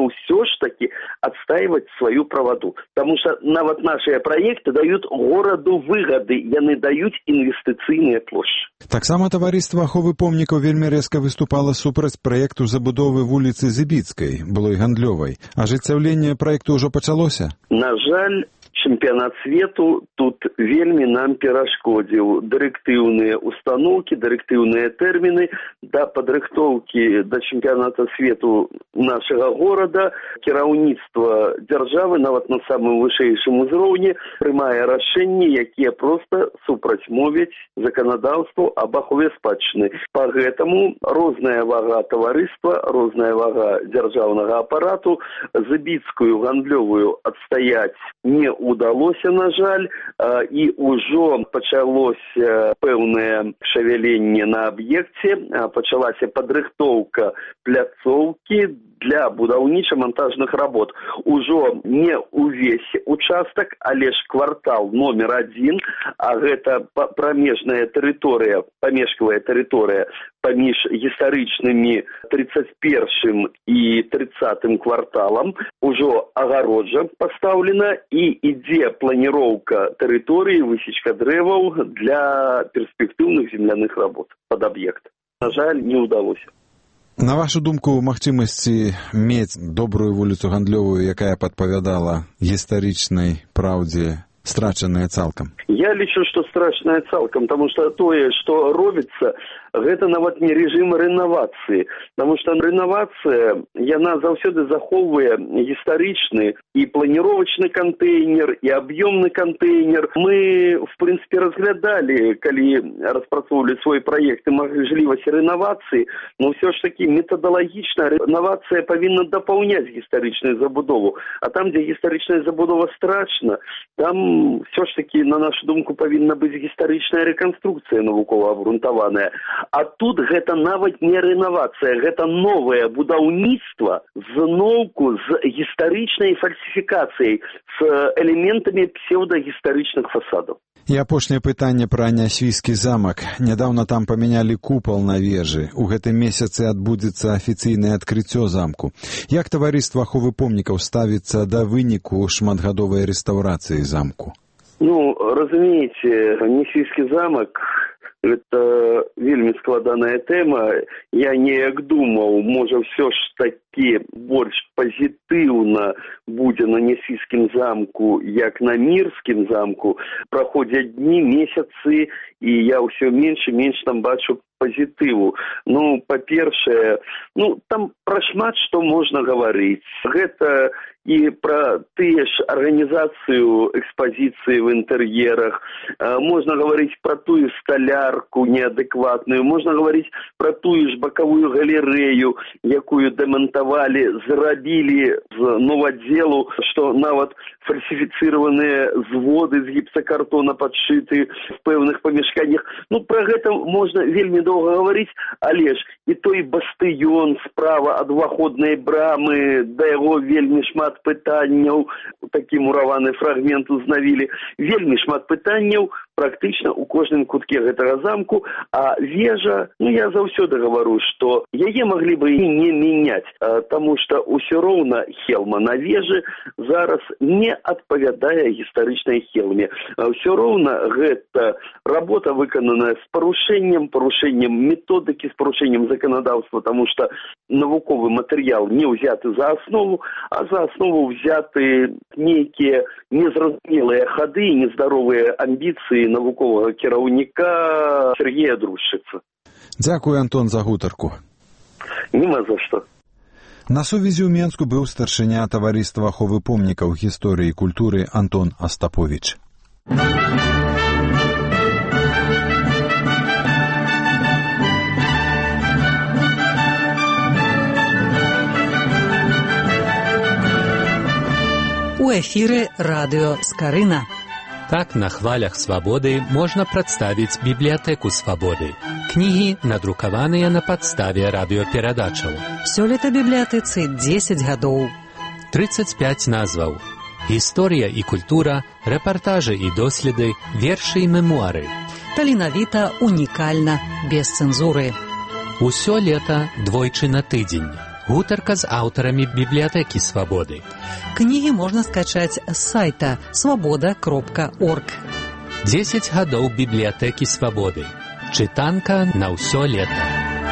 ўсё ж таки адстаивать сваю праваду. Потому что нават наши проекты дают гораду выгоды, яны дают инвестиционные площади. Таксама таварыства аховы помнікаў вельмі рэзка выступала супраць праекту забудовы вуліцы Зыбіцкай, былой гандлёвай. Ажыццяўленне праекту ўжо пачалося? На жаль, чэмпіянат свету тут вельмі нам перашкодзіў. Дырэктыўныя установкі, дырэктыўныя тэрміны да падрыхтоўкі да чэмпіяната свету нашага горада. Кіраўніцтва дзяржавы нават на самым вышэйшым узроўні прымае рашэнні, якія проста супрацьмовяць заканадаўству об ахове спадчыны. Па гэтаму розная вага таварыства, розная вага дзяржаўнага апарату Зыбіцкую гандлёвую адстаяць не удалося, на жаль, і ўжо пачалося пэўнае шавяленне на аб'екце, пачалася падрыхтоўка пляцоўкі для будаўніча-монтажных работ. Ужо не ўвесь участак, але ж квартал номер адзін, а гэта прамежная тэрыторыя, памежкавая тэрыторыя паміж гістарычнымі тридцать першым і тридцатым кварталам ужо агароджа пастаўлена і ідзе планіроўка тэрыторыі, высечка дрэваў для перспектыўных земляных работ пад аб'ект. На жаль, не ўдалося. На вашу думку, магчымасці мець добрую вуліцу гандлёвую, якая падпавядала гістарычнай праўдзе, страчаныя цалкам? Я лічу, што страчаныя цалкам, таму што тое, што робіцца, гэта нават не рэжым рэновацыі, таму што рэновацыя, яна заўсёды захоўвае гістарычны і планіровачны кантэйнер, і аб'ёмны кантэйнер. Мы, в прынцыпе, разглядалі, калі распрацоўвалі свой праект і мажлівасць рэновацыі, но ўсё ж такі метадалагічна рэновацыя павінна дапаўняць гістарычную забудову. А там, дзе гістарычная забудова страчана, там ўсё ж такі, на нашу думку, павінна быць гістарычная рэканструкцыя навукова абгрунтаваная. А тут гэта нават не рэновацыя, гэта новае будаўніцтва зноўку з гістарычнай фальсіфікацыяй, з элементамі псеўдагістарычных фасадаў. І апошняе пытанне пра Нясвійскі замак. Нядаўна там памянялі купал на вежы. У гэтым месяцы адбудзецца афіцыйнае адкрыццё замку. Як таварыства аховы помнікаў ставіцца да выніку шматгадовай рэстаўрацыі замку? Ну, разумееце, Нясвійскі замак гэта вельмі складаная тэма. Я неяк думаў, можа, ўсё ж такі больш пазітыўна будзе на Нясвійскім замку, як на Мірскім замку. Праходзяць дні, месяцы, і я ўсё менш і менш там бачу пазітыву. Ну, па-першае, ну, там пра шмат што можна гаварыць. Гэта і пра тыя ж арганізацыю экспазіцыі в інтэр'ерах, можна гаварыць пра тую сталярку неадэкватную, можна гаварыць пра тую ж бакавую галерэю, якую дэмантавалі, зрабілі з новадзелу, што нават фальсіфіцыраваныя зводы з гіпсакартона падшыты в пэўных памяшканнях. Ну, пра гэта можна вельмі доўга гаварыць, але ж і той бастыён справа ад уваходнай брамы, да яго вельмі шмат пытанняў, такі мураваны фрагмент узнавілі, вельмі шмат пытанняў практычна ў кожным кутке гэтага замку, а вежа, ну, я заўсёды гавару, што яе маглі бы і не мяняць, таму што ўсё роўна хелма на вежы зараз не адпавядае гістарычнай хелме. Ўсё роўна гэта работа выкананая з парушэннем, парушэннем методыкі, з парушэннем заканадаўства, таму што навуковы матэрыял не ўзяты за аснову, а за аснову ўзяты нейкія незразумелыя хады і нездаровыя амбіцыі навуковага кіраўніка Сергея Друшчыца. Дзякую, Антон, за гутарку. Нема за што. На сувязі ў Менску быў старшыня таварыства аховы помнікаў гісторыі і культуры Антон Астаповіч. У эфіры радыё Скарына. Так на хвалях свабоды можна прадставіць бібліятэку свабоды. Кнігі надрукаваныя на падставе радыёперадачаў. Сёлета бібліятэцы дзесяць гадоў. тридцать пять назваў. Гісторыя і культура, рэпартажы і доследы, вершы і мемуары. Таленавіта, унікальна, без цэнзуры. Усё лета двойчы на тыдзень. Гутарка з аўтарамі бібліятэкі свабоды. Кнігі можна скачаць з сайта свабода кропка орг. дзесяць гадоў бібліятэкі свабоды. Чытанка на ўсё лета.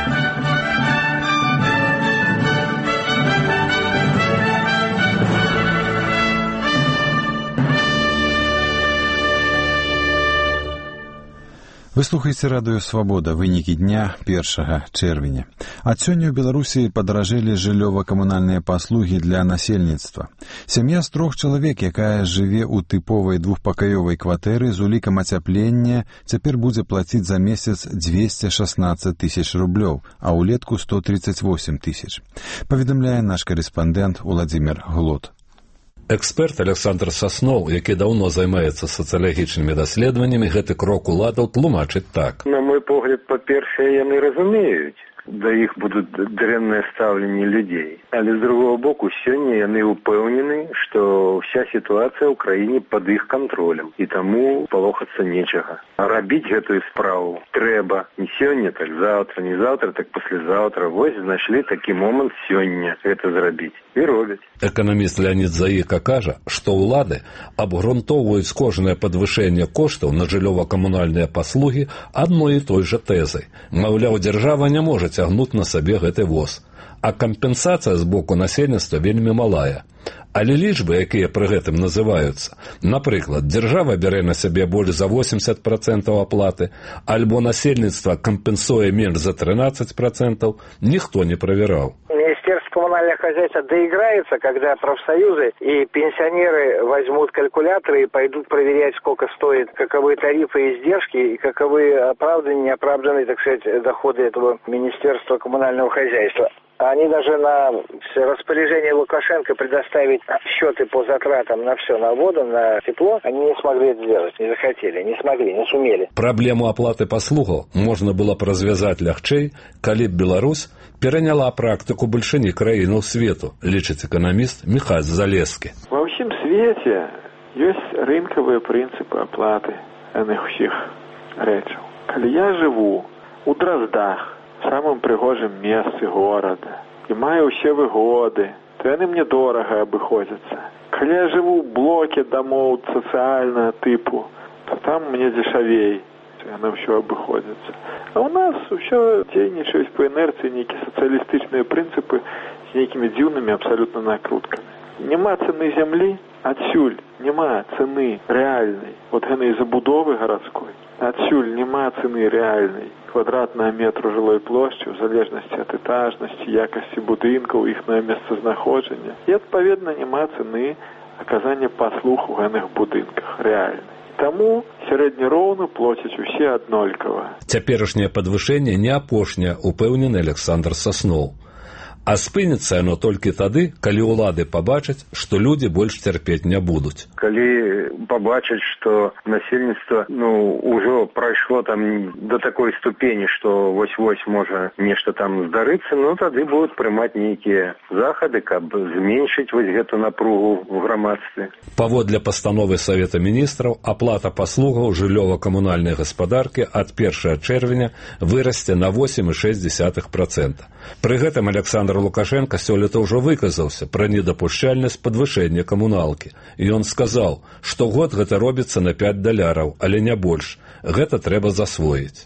Вы слухаеце радыё «Свабода», вынікі дня першага чэрвеня. Ад сёння ў Беларусі падаражэлі жыллёва-камунальныя паслугі для насельніцтва. Сям'я з трох чалавек, якая жыве ў тыповай двухпакаёвай кватэры з улікам ацяплення, цяпер будзе плаціць за месяц дзвесце шаснаццаць тысяч рублёў, а ўлетку сто тридцать восемь тысяч. Паведамляе наш карэспандэнт Уладзімір Глот. Эксперт Александр Сасноў, які даўно займаецца сацыялагічнымі даследаваннямі, гэты крок уладаў тлумачыць так. На мой погляд, па-першае, яны разумеюць, да іх будуць дрэннае стаўленне людзей. Але з другого боку, сёння яны ўпэўнены, што вся сітуацыя ў краіне пад іх кантролем, і таму палохацца нечага. А рабіць гэтую справу трэба не сёння, так заўтра, не заўтра, так паслязаўтра. Вось знайшлі такі момант сёння гэта зрабіць. І робяць. Эканаміст Леонід Заіка кажа, што ўлады абгрунтоўваюць кожнае падвышэнне коштаў на жыллёва-камунальныя паслугі адной і той жа тэзай. Маўляў, дзяржава не можа цягнуць на сабе гэты воз, а кампенсацыя з боку насельніцтва вельмі малая. Але лічбы, якія пры гэтым называюцца, напрыклад, дзяржава бярэ на сябе больш за восемьдесят процентов аплаты, альбо насельніцтва кампенсуе менш за тринадцать процентов, ніхто не правяраў. Министерство коммунального хозяйства доиграется, когда профсоюзы и пенсионеры возьмут калькуляторы и пойдут проверять, сколько стоит, каковы тарифы и издержки, и каковы оправданные, неоправданные, так сказать, доходы этого Министерства коммунального хозяйства. Они даже на распоряжение Лукашенко предоставить счеты по затратам на все, на воду, на тепло, они не смогли это сделать, не захотели, не смогли, не сумели. Праблему аплаты паслугаў можна было б развязаць лягчэй, калі б Беларусь пераняла практыку бальшыні краінаў свету, лічыць эканаміст Михаил Залескі. Ва ўсім свеце ёсць рынкавыя прынцыпы аплаты яных усіх рэчаў. Калі я жыву у Дроздах, самым прыгожым месцы горада, і маю ўсе выгоды, то яны мне дорага абыходзяцца. Калі я жыву ў блоке дамоў сацыяльнага тыпу, то там мне дзешавей, яны ўсё абыходзяцца. А ў нас ўсё дзейнічаюць па інерцыі нейкія сацыялістычныя прынцыпы з нейкімі дзіўнымі абсалютна накруткамі. Няма цэны зямлі, адсюль няма цэны рэальнай, от гэтай забудовы гарадской. Адсюль няма цэны рэальнай квадратнага метру жылой плошчы ў залежнасці ад этажнасці, якасці будынкаў, іхнае месцазнаходжання. І, адпаведна, няма цэны аказання паслуг у гэных будынках рэальнай. Таму сярэднероўна плоцяць усе аднолькава. Цяперашняе падвышэнне не апошняе, упэўнены Александр Сасноў. А спыніцца яно толькі тады, калі ўлады пабачаць, што людзі больш цярпець не будуць. Калі пабачаць, што насельніцтва ну, ўжо прайшло там до такой ступені, што вось-вось можа нешта там здарыцца, ну тады будуць прымаць нейкія захады, каб зменшыць вось гэту напругу ў грамадстве. Паводле пастановы Савета міністраў, аплата паслугаў жыллёва-камунальнай гаспадаркі ад першага чэрвеня вырасце на восемь і шэсць дзесятых процента. Пры гэтым Александр Лукашенко сёлета ўжо выказаўся пра недапушчальнасць падвышэння камуналкі. І ён сказаў, што год гэта робіцца на пяць даляраў, але не больш. Гэта трэба засвоіць.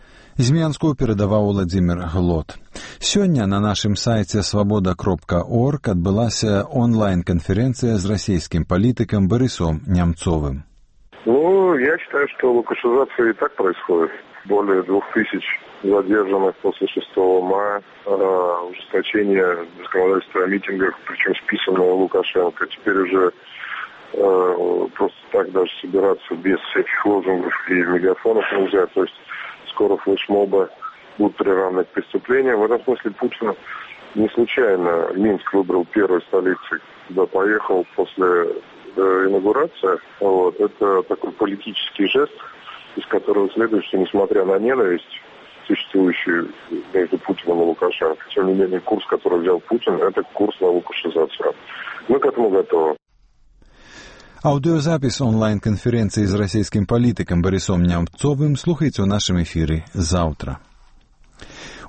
З Менску перадаваў Уладзімір Глот. Сёння на нашым сайце свабода кропка орг адбылася онлайн-канференцыя з расійскім палітыкам Борисом Немцовым. Ну, я считаю, что лукашизация и так происходит. Более двух тысяч задержанных после шестого мая, э, ужесточение законодательства о митингах, причем списанного Лукашенко. Теперь уже э, просто так даже собираться без всяких лозунгов и мегафонов нельзя. То есть скоро флешмобы будут приравнены к преступлениям. В этом смысле Путин не случайно Минск выбрал первой столицей, куда поехал после э, инаугурации. Вот. Это такой политический жест, из которого следует, что несмотря на ненависть, существующую между Путиным и Лукашенко, тем не менее курс, который взял Путин, это курс на лукашизацию. Мы к этому готовы. Аўдыёзапіс онлайн-канферэнцыі з расійскім палітыкам Борисом Немцовым слухайце ў нашым эфіры заўтра.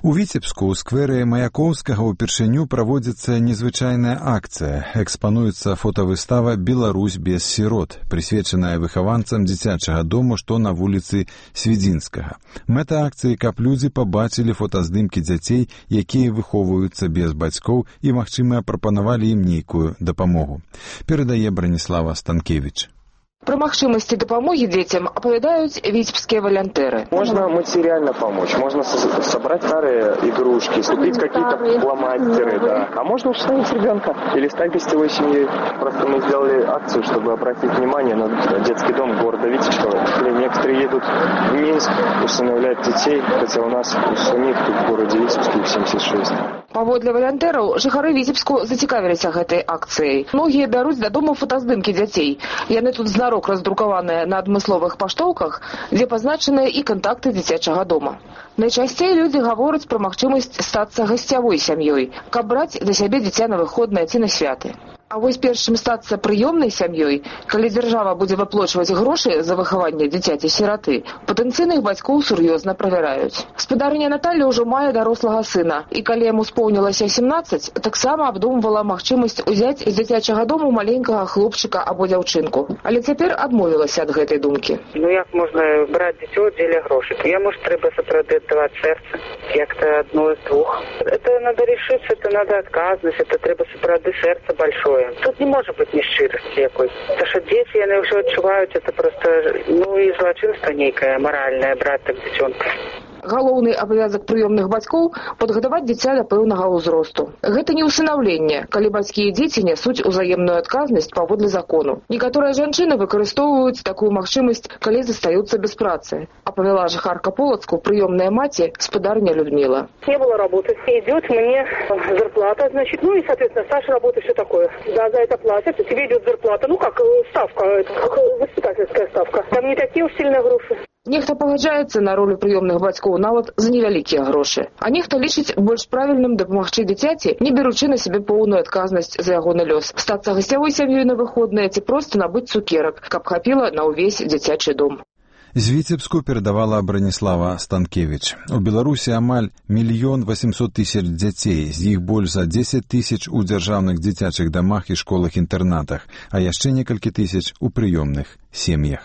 У Віцебску ў скверы Маяковскага ўпершыню праводзіцца незвычайная акцыя. Экспануецца фотавыстава «Беларусь без сірот», прысвечаная выхаванцам дзіцячага дому, што на вуліцы Свідзінскага. Мэта акцыі, каб людзі пабачылі фотаздымкі дзяцей, якія выхоўваюцца без бацькоў і, магчыма, прапанавалі ім нейкую дапамогу. Перадае Браніслава Станкевіч. Про магчымасці дапамогі дзецям апавядаюць віцебскія волонтеры. Можно материально помочь, можно собрать старые игрушки, купить какие-то фломастеры, да. А можно установить ребенка или стать гостевой семьей. Просто мы сделали акцию, чтобы обратить внимание на детский дом города Витебского. Некоторые едут в Минск, усыновляют детей, хотя у нас у самих тут в городе Витебске их семьдесят шесть. Паводле волонтераў, жыхары Віцебску зацікавіліся гэтай акцыяй. Многія бяруць дадому фотаздымкі дзяцей. Яны тут знарок раздрукаваныя на адмысловых паштоўках, дзе пазначаныя і кантакты дзіцячага дома. Найчасцей людзі гавораць пра магчымасць стацца гасцявой сям'ёй, каб браць да сябе дзіця на выходныя ці на святы. А вось першым стацца прыёмнай сям'ёй, калі дзяржава будзе выплочваць грошы за выхаванне дзіцяці-сіраты, патэнцыйных бацькоў сур'ёзна правяраюць. Спадарыня Наталля ўжо мае дарослага сына, і калі яму споўнілася сямнаццаць, таксама абдумвала магчымасць узяць з дзіцячага дому маленькага хлопчыка або дзяўчынку. Але цяпер адмовілася ад гэтай думкі. Ну як можна браць дзіцё дзеля грошай? Я, может, трэба сапраўды аддаваць сэрца, як-то одно из двух. Это надо решиться, это надо отказность, это трэба сапраўды сэрца большое. Тут не может быть нешчырасці якой. Потому что дети, яны ўжо адчуваюць, это просто, ну, и злачынство нейкое моральное, брать так дзіцёнка. Галоўны абавязак прыёмных бацькоў – падгадаваць дзіця да пэўнага ўзросту. Гэта не ўсынаўленне, калі бацькі і дзеці нясуць узаемную адказнасць паводле закону. Некаторыя жанчыны выкарыстоўваюць такую магчымасць, калі застаюцца без працы. Апавяла жыхарка Полацку прыёмная маці спадарня Людмила. Не было работы. Идет мне зарплата, значит, ну и, соответственно, стаж работы, все такое. Да, за это платят, и тебе идет зарплата, ну как ставка, как воспитательская ставка. Там не такие уж сильные груши. Нехта пагаджаецца на ролю прыёмных бацькоў нават за невялікія грошы. А нехта лічыць больш правільным дапамагчы дзіцяці, не беручы на сябе поўную адказнасць за ягоны лёс. Стацца гасцявой сям'ёй на выходныя ці проста набыць цукерак, каб хапіла на ўвесь дзіцячы дом. З Віцебску перадавала Браніслава Станкевіч. У Беларусі амаль мільён васемсот тысяч дзяцей, з іх больш за дзесяць тысяч у дзяржаўных дзіцячых дамах і школах-інтэрнатах, а яшчэ некалькі тысяч у прыёмных сем'ях.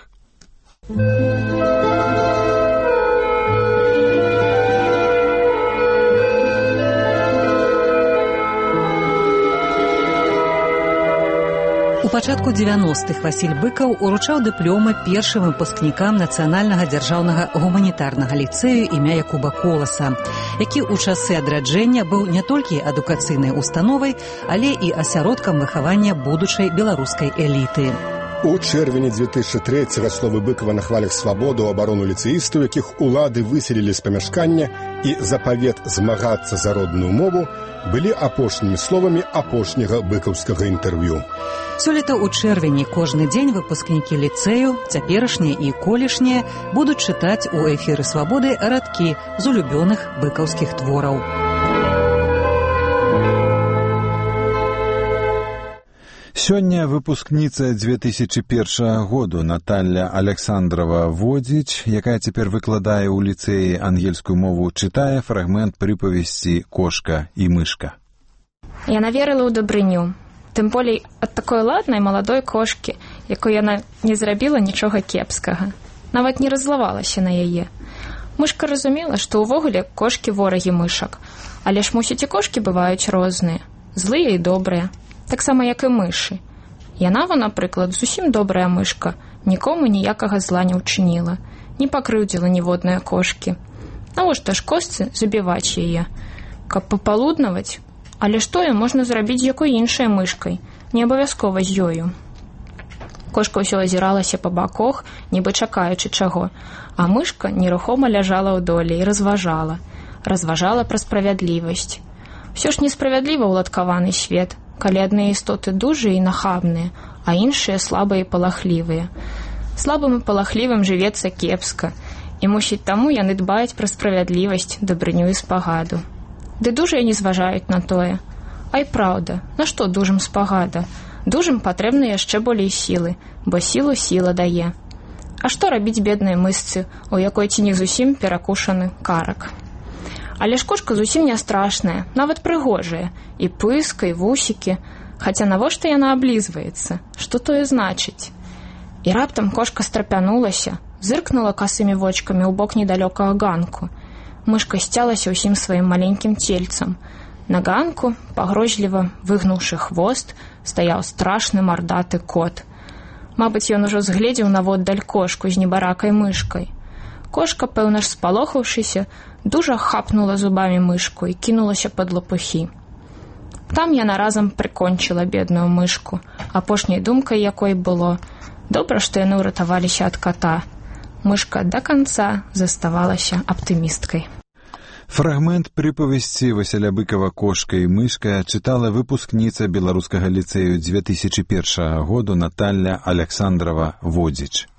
У пачатку дзевяностых Васіль Быкаў уручаў дыпломы першым выпускнікам Нацыянальнага дзяржаўнага гуманітарнага ліцэю імя Якуба Коласа, які ў часы адраджэння быў не толькі адукацыйнай установай, але і асяродкам выхавання будучай беларускай эліты. У чэрвені дзве тысячы трэцяга словы Быкава на хвалях свабоды ў абарону ліцэістаў, якіх улады выселілі з памяшкання, і запавет змагацца за родную мову былі апошнімі словамі апошняга быкаўскага інтэрв'ю. Сёлета ў чэрвені кожны дзень выпускнікі ліцэю, цяперашнія і колішнія, будуць чытаць у эфіры свабоды радкі з улюбёных быкаўскіх твораў. Сёння выпускніца дзве тысячы першага году Наталля Александрова Водзіч, якая цяпер выкладае ў ліцэі ангельскую мову, чытае фрагмент прыпавесці «Кошка і мышка». Яна верыла ў дабрыню, тым болей ад такой ладнай маладой кошкі, якой яна не зрабіла нічога кепскага. Нават не раззлавалася на яе. Мышка разумела, што ўвогуле кошкі ворагі мышак, але ж мусіць і кошкі бываюць розныя, злыя і добрыя. Таксама, як і мышы. Яна, напрыклад, зусім добрая мышка, нікому ніякага зла не ўчыніла, не пакрыўдзіла ніводныя кошкі. Навошта ж кошцы забіваць яе? Каб папалуднаваць? Але ж тое можна зрабіць з якой іншай мышкай, не абавязкова з ёю. Кошка ўсё азіралася па баках, нібы чакаючы чаго, а мышка нерухома ляжала ў долі і разважала. Разважала пра справядлівасць. Усё ж несправядліва ўладкаваны свет, калі адныя істоты дужыя і нахабныя, а іншыя слабыя і палахлівыя. Слабым і палахлівым жывецца кепска, і мусіць таму яны дбаюць пра справядлівасць, дабрыню і спагаду. Ды дужыя не зважаюць на тое. А і праўда, на што дужым спагада? Дужым патрэбна яшчэ болей сілы, бо сілу сіла дае. А што рабіць беднай мышцы, у якой ці не зусім перакушаны карак? Але ж кошка зусім не страшная, нават прыгожая, і пыска, і вусікі. Хаця навошта яна аблізваецца? Што тое значыць? І раптам кошка страпянулася, зыркнула касымі вочкамі ў бок недалёкага ганку. Мышка сцялася ўсім сваім маленькім цельцам. На ганку, пагрозліва выгнуўшы хвост, стаяў страшны мардаты кот. Мабыць, ён ужо згледзеў наводдаль кошку з небаракай мышкай. Кошка, пэўна ж спалохаўшыся, дужа хапнула зубамі мышку і кінулася пад лопухі. Там яна разам прыкончыла бедную мышку, апошняй думкай якой было: добра, што яны ўратаваліся ад ката. Мышка да канца заставалася аптымісткай. Фрагмент прыпавесці Васіля Быкава «Кошка і мышка» чытала выпускніца Беларускага ліцэю две тысячи першага году Наталья Александрова-Водзіч.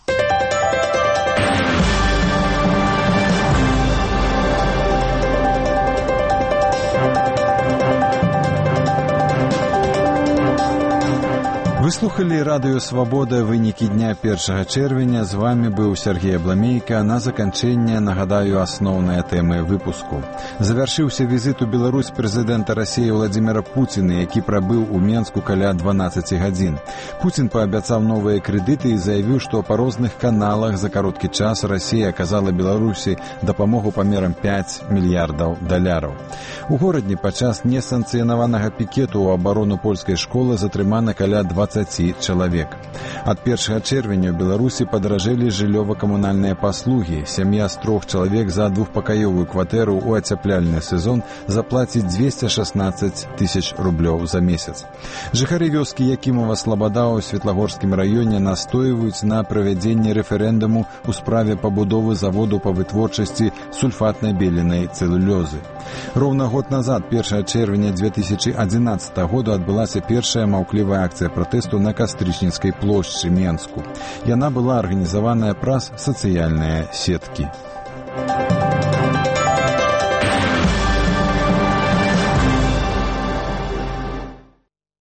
Вы слухали радыё «Свабода», вынікі дня першага чэрвеня. З вами быў Сергей Абламейка. На заканчэнне нагадаю асноўныя тэмы выпуску. Завяршыўся візіт у Беларусь прэзідэнта Расіі Владзіміра Пуціна, які прабыў у Менску каля дванаццаці гадзін. Пуцін паабяцаў новыя крэдыты і заявіў, што па розных каналах за кароткі час Расія аказала Беларусі дапамогу памерам пяць мільярдаў даляраў. У горадні падчас несанкцыянаванага пікету ў абарону польскай школы затрымана каля дваццаці чалавек. Ад першага чэрвеня ў Беларусі падаражэлі жыллёва-камунальныя паслугі. Сям'я з трох чалавек за двухпакаёвую кватэру ў ацяпляльны сезон заплаціць дзвесце шаснаццаць тысяч рублёў за месяц. Жыхары вёскі Якімова Слабада ў Светлагорскім раёне настойваюць на правядзенні рэферэндуму ў справе пабудовы заводу па вытворчасці сульфатнай беленай цэлюлёзы. Роўна год назад, першага чэрвеня две тысячи адзінаццатага году, адбылася першая маўклівая акцыя пратэсту на Кастрычніцкай плошчы Менску. Яна была арганізаваная праз сацыяльныя сеткі.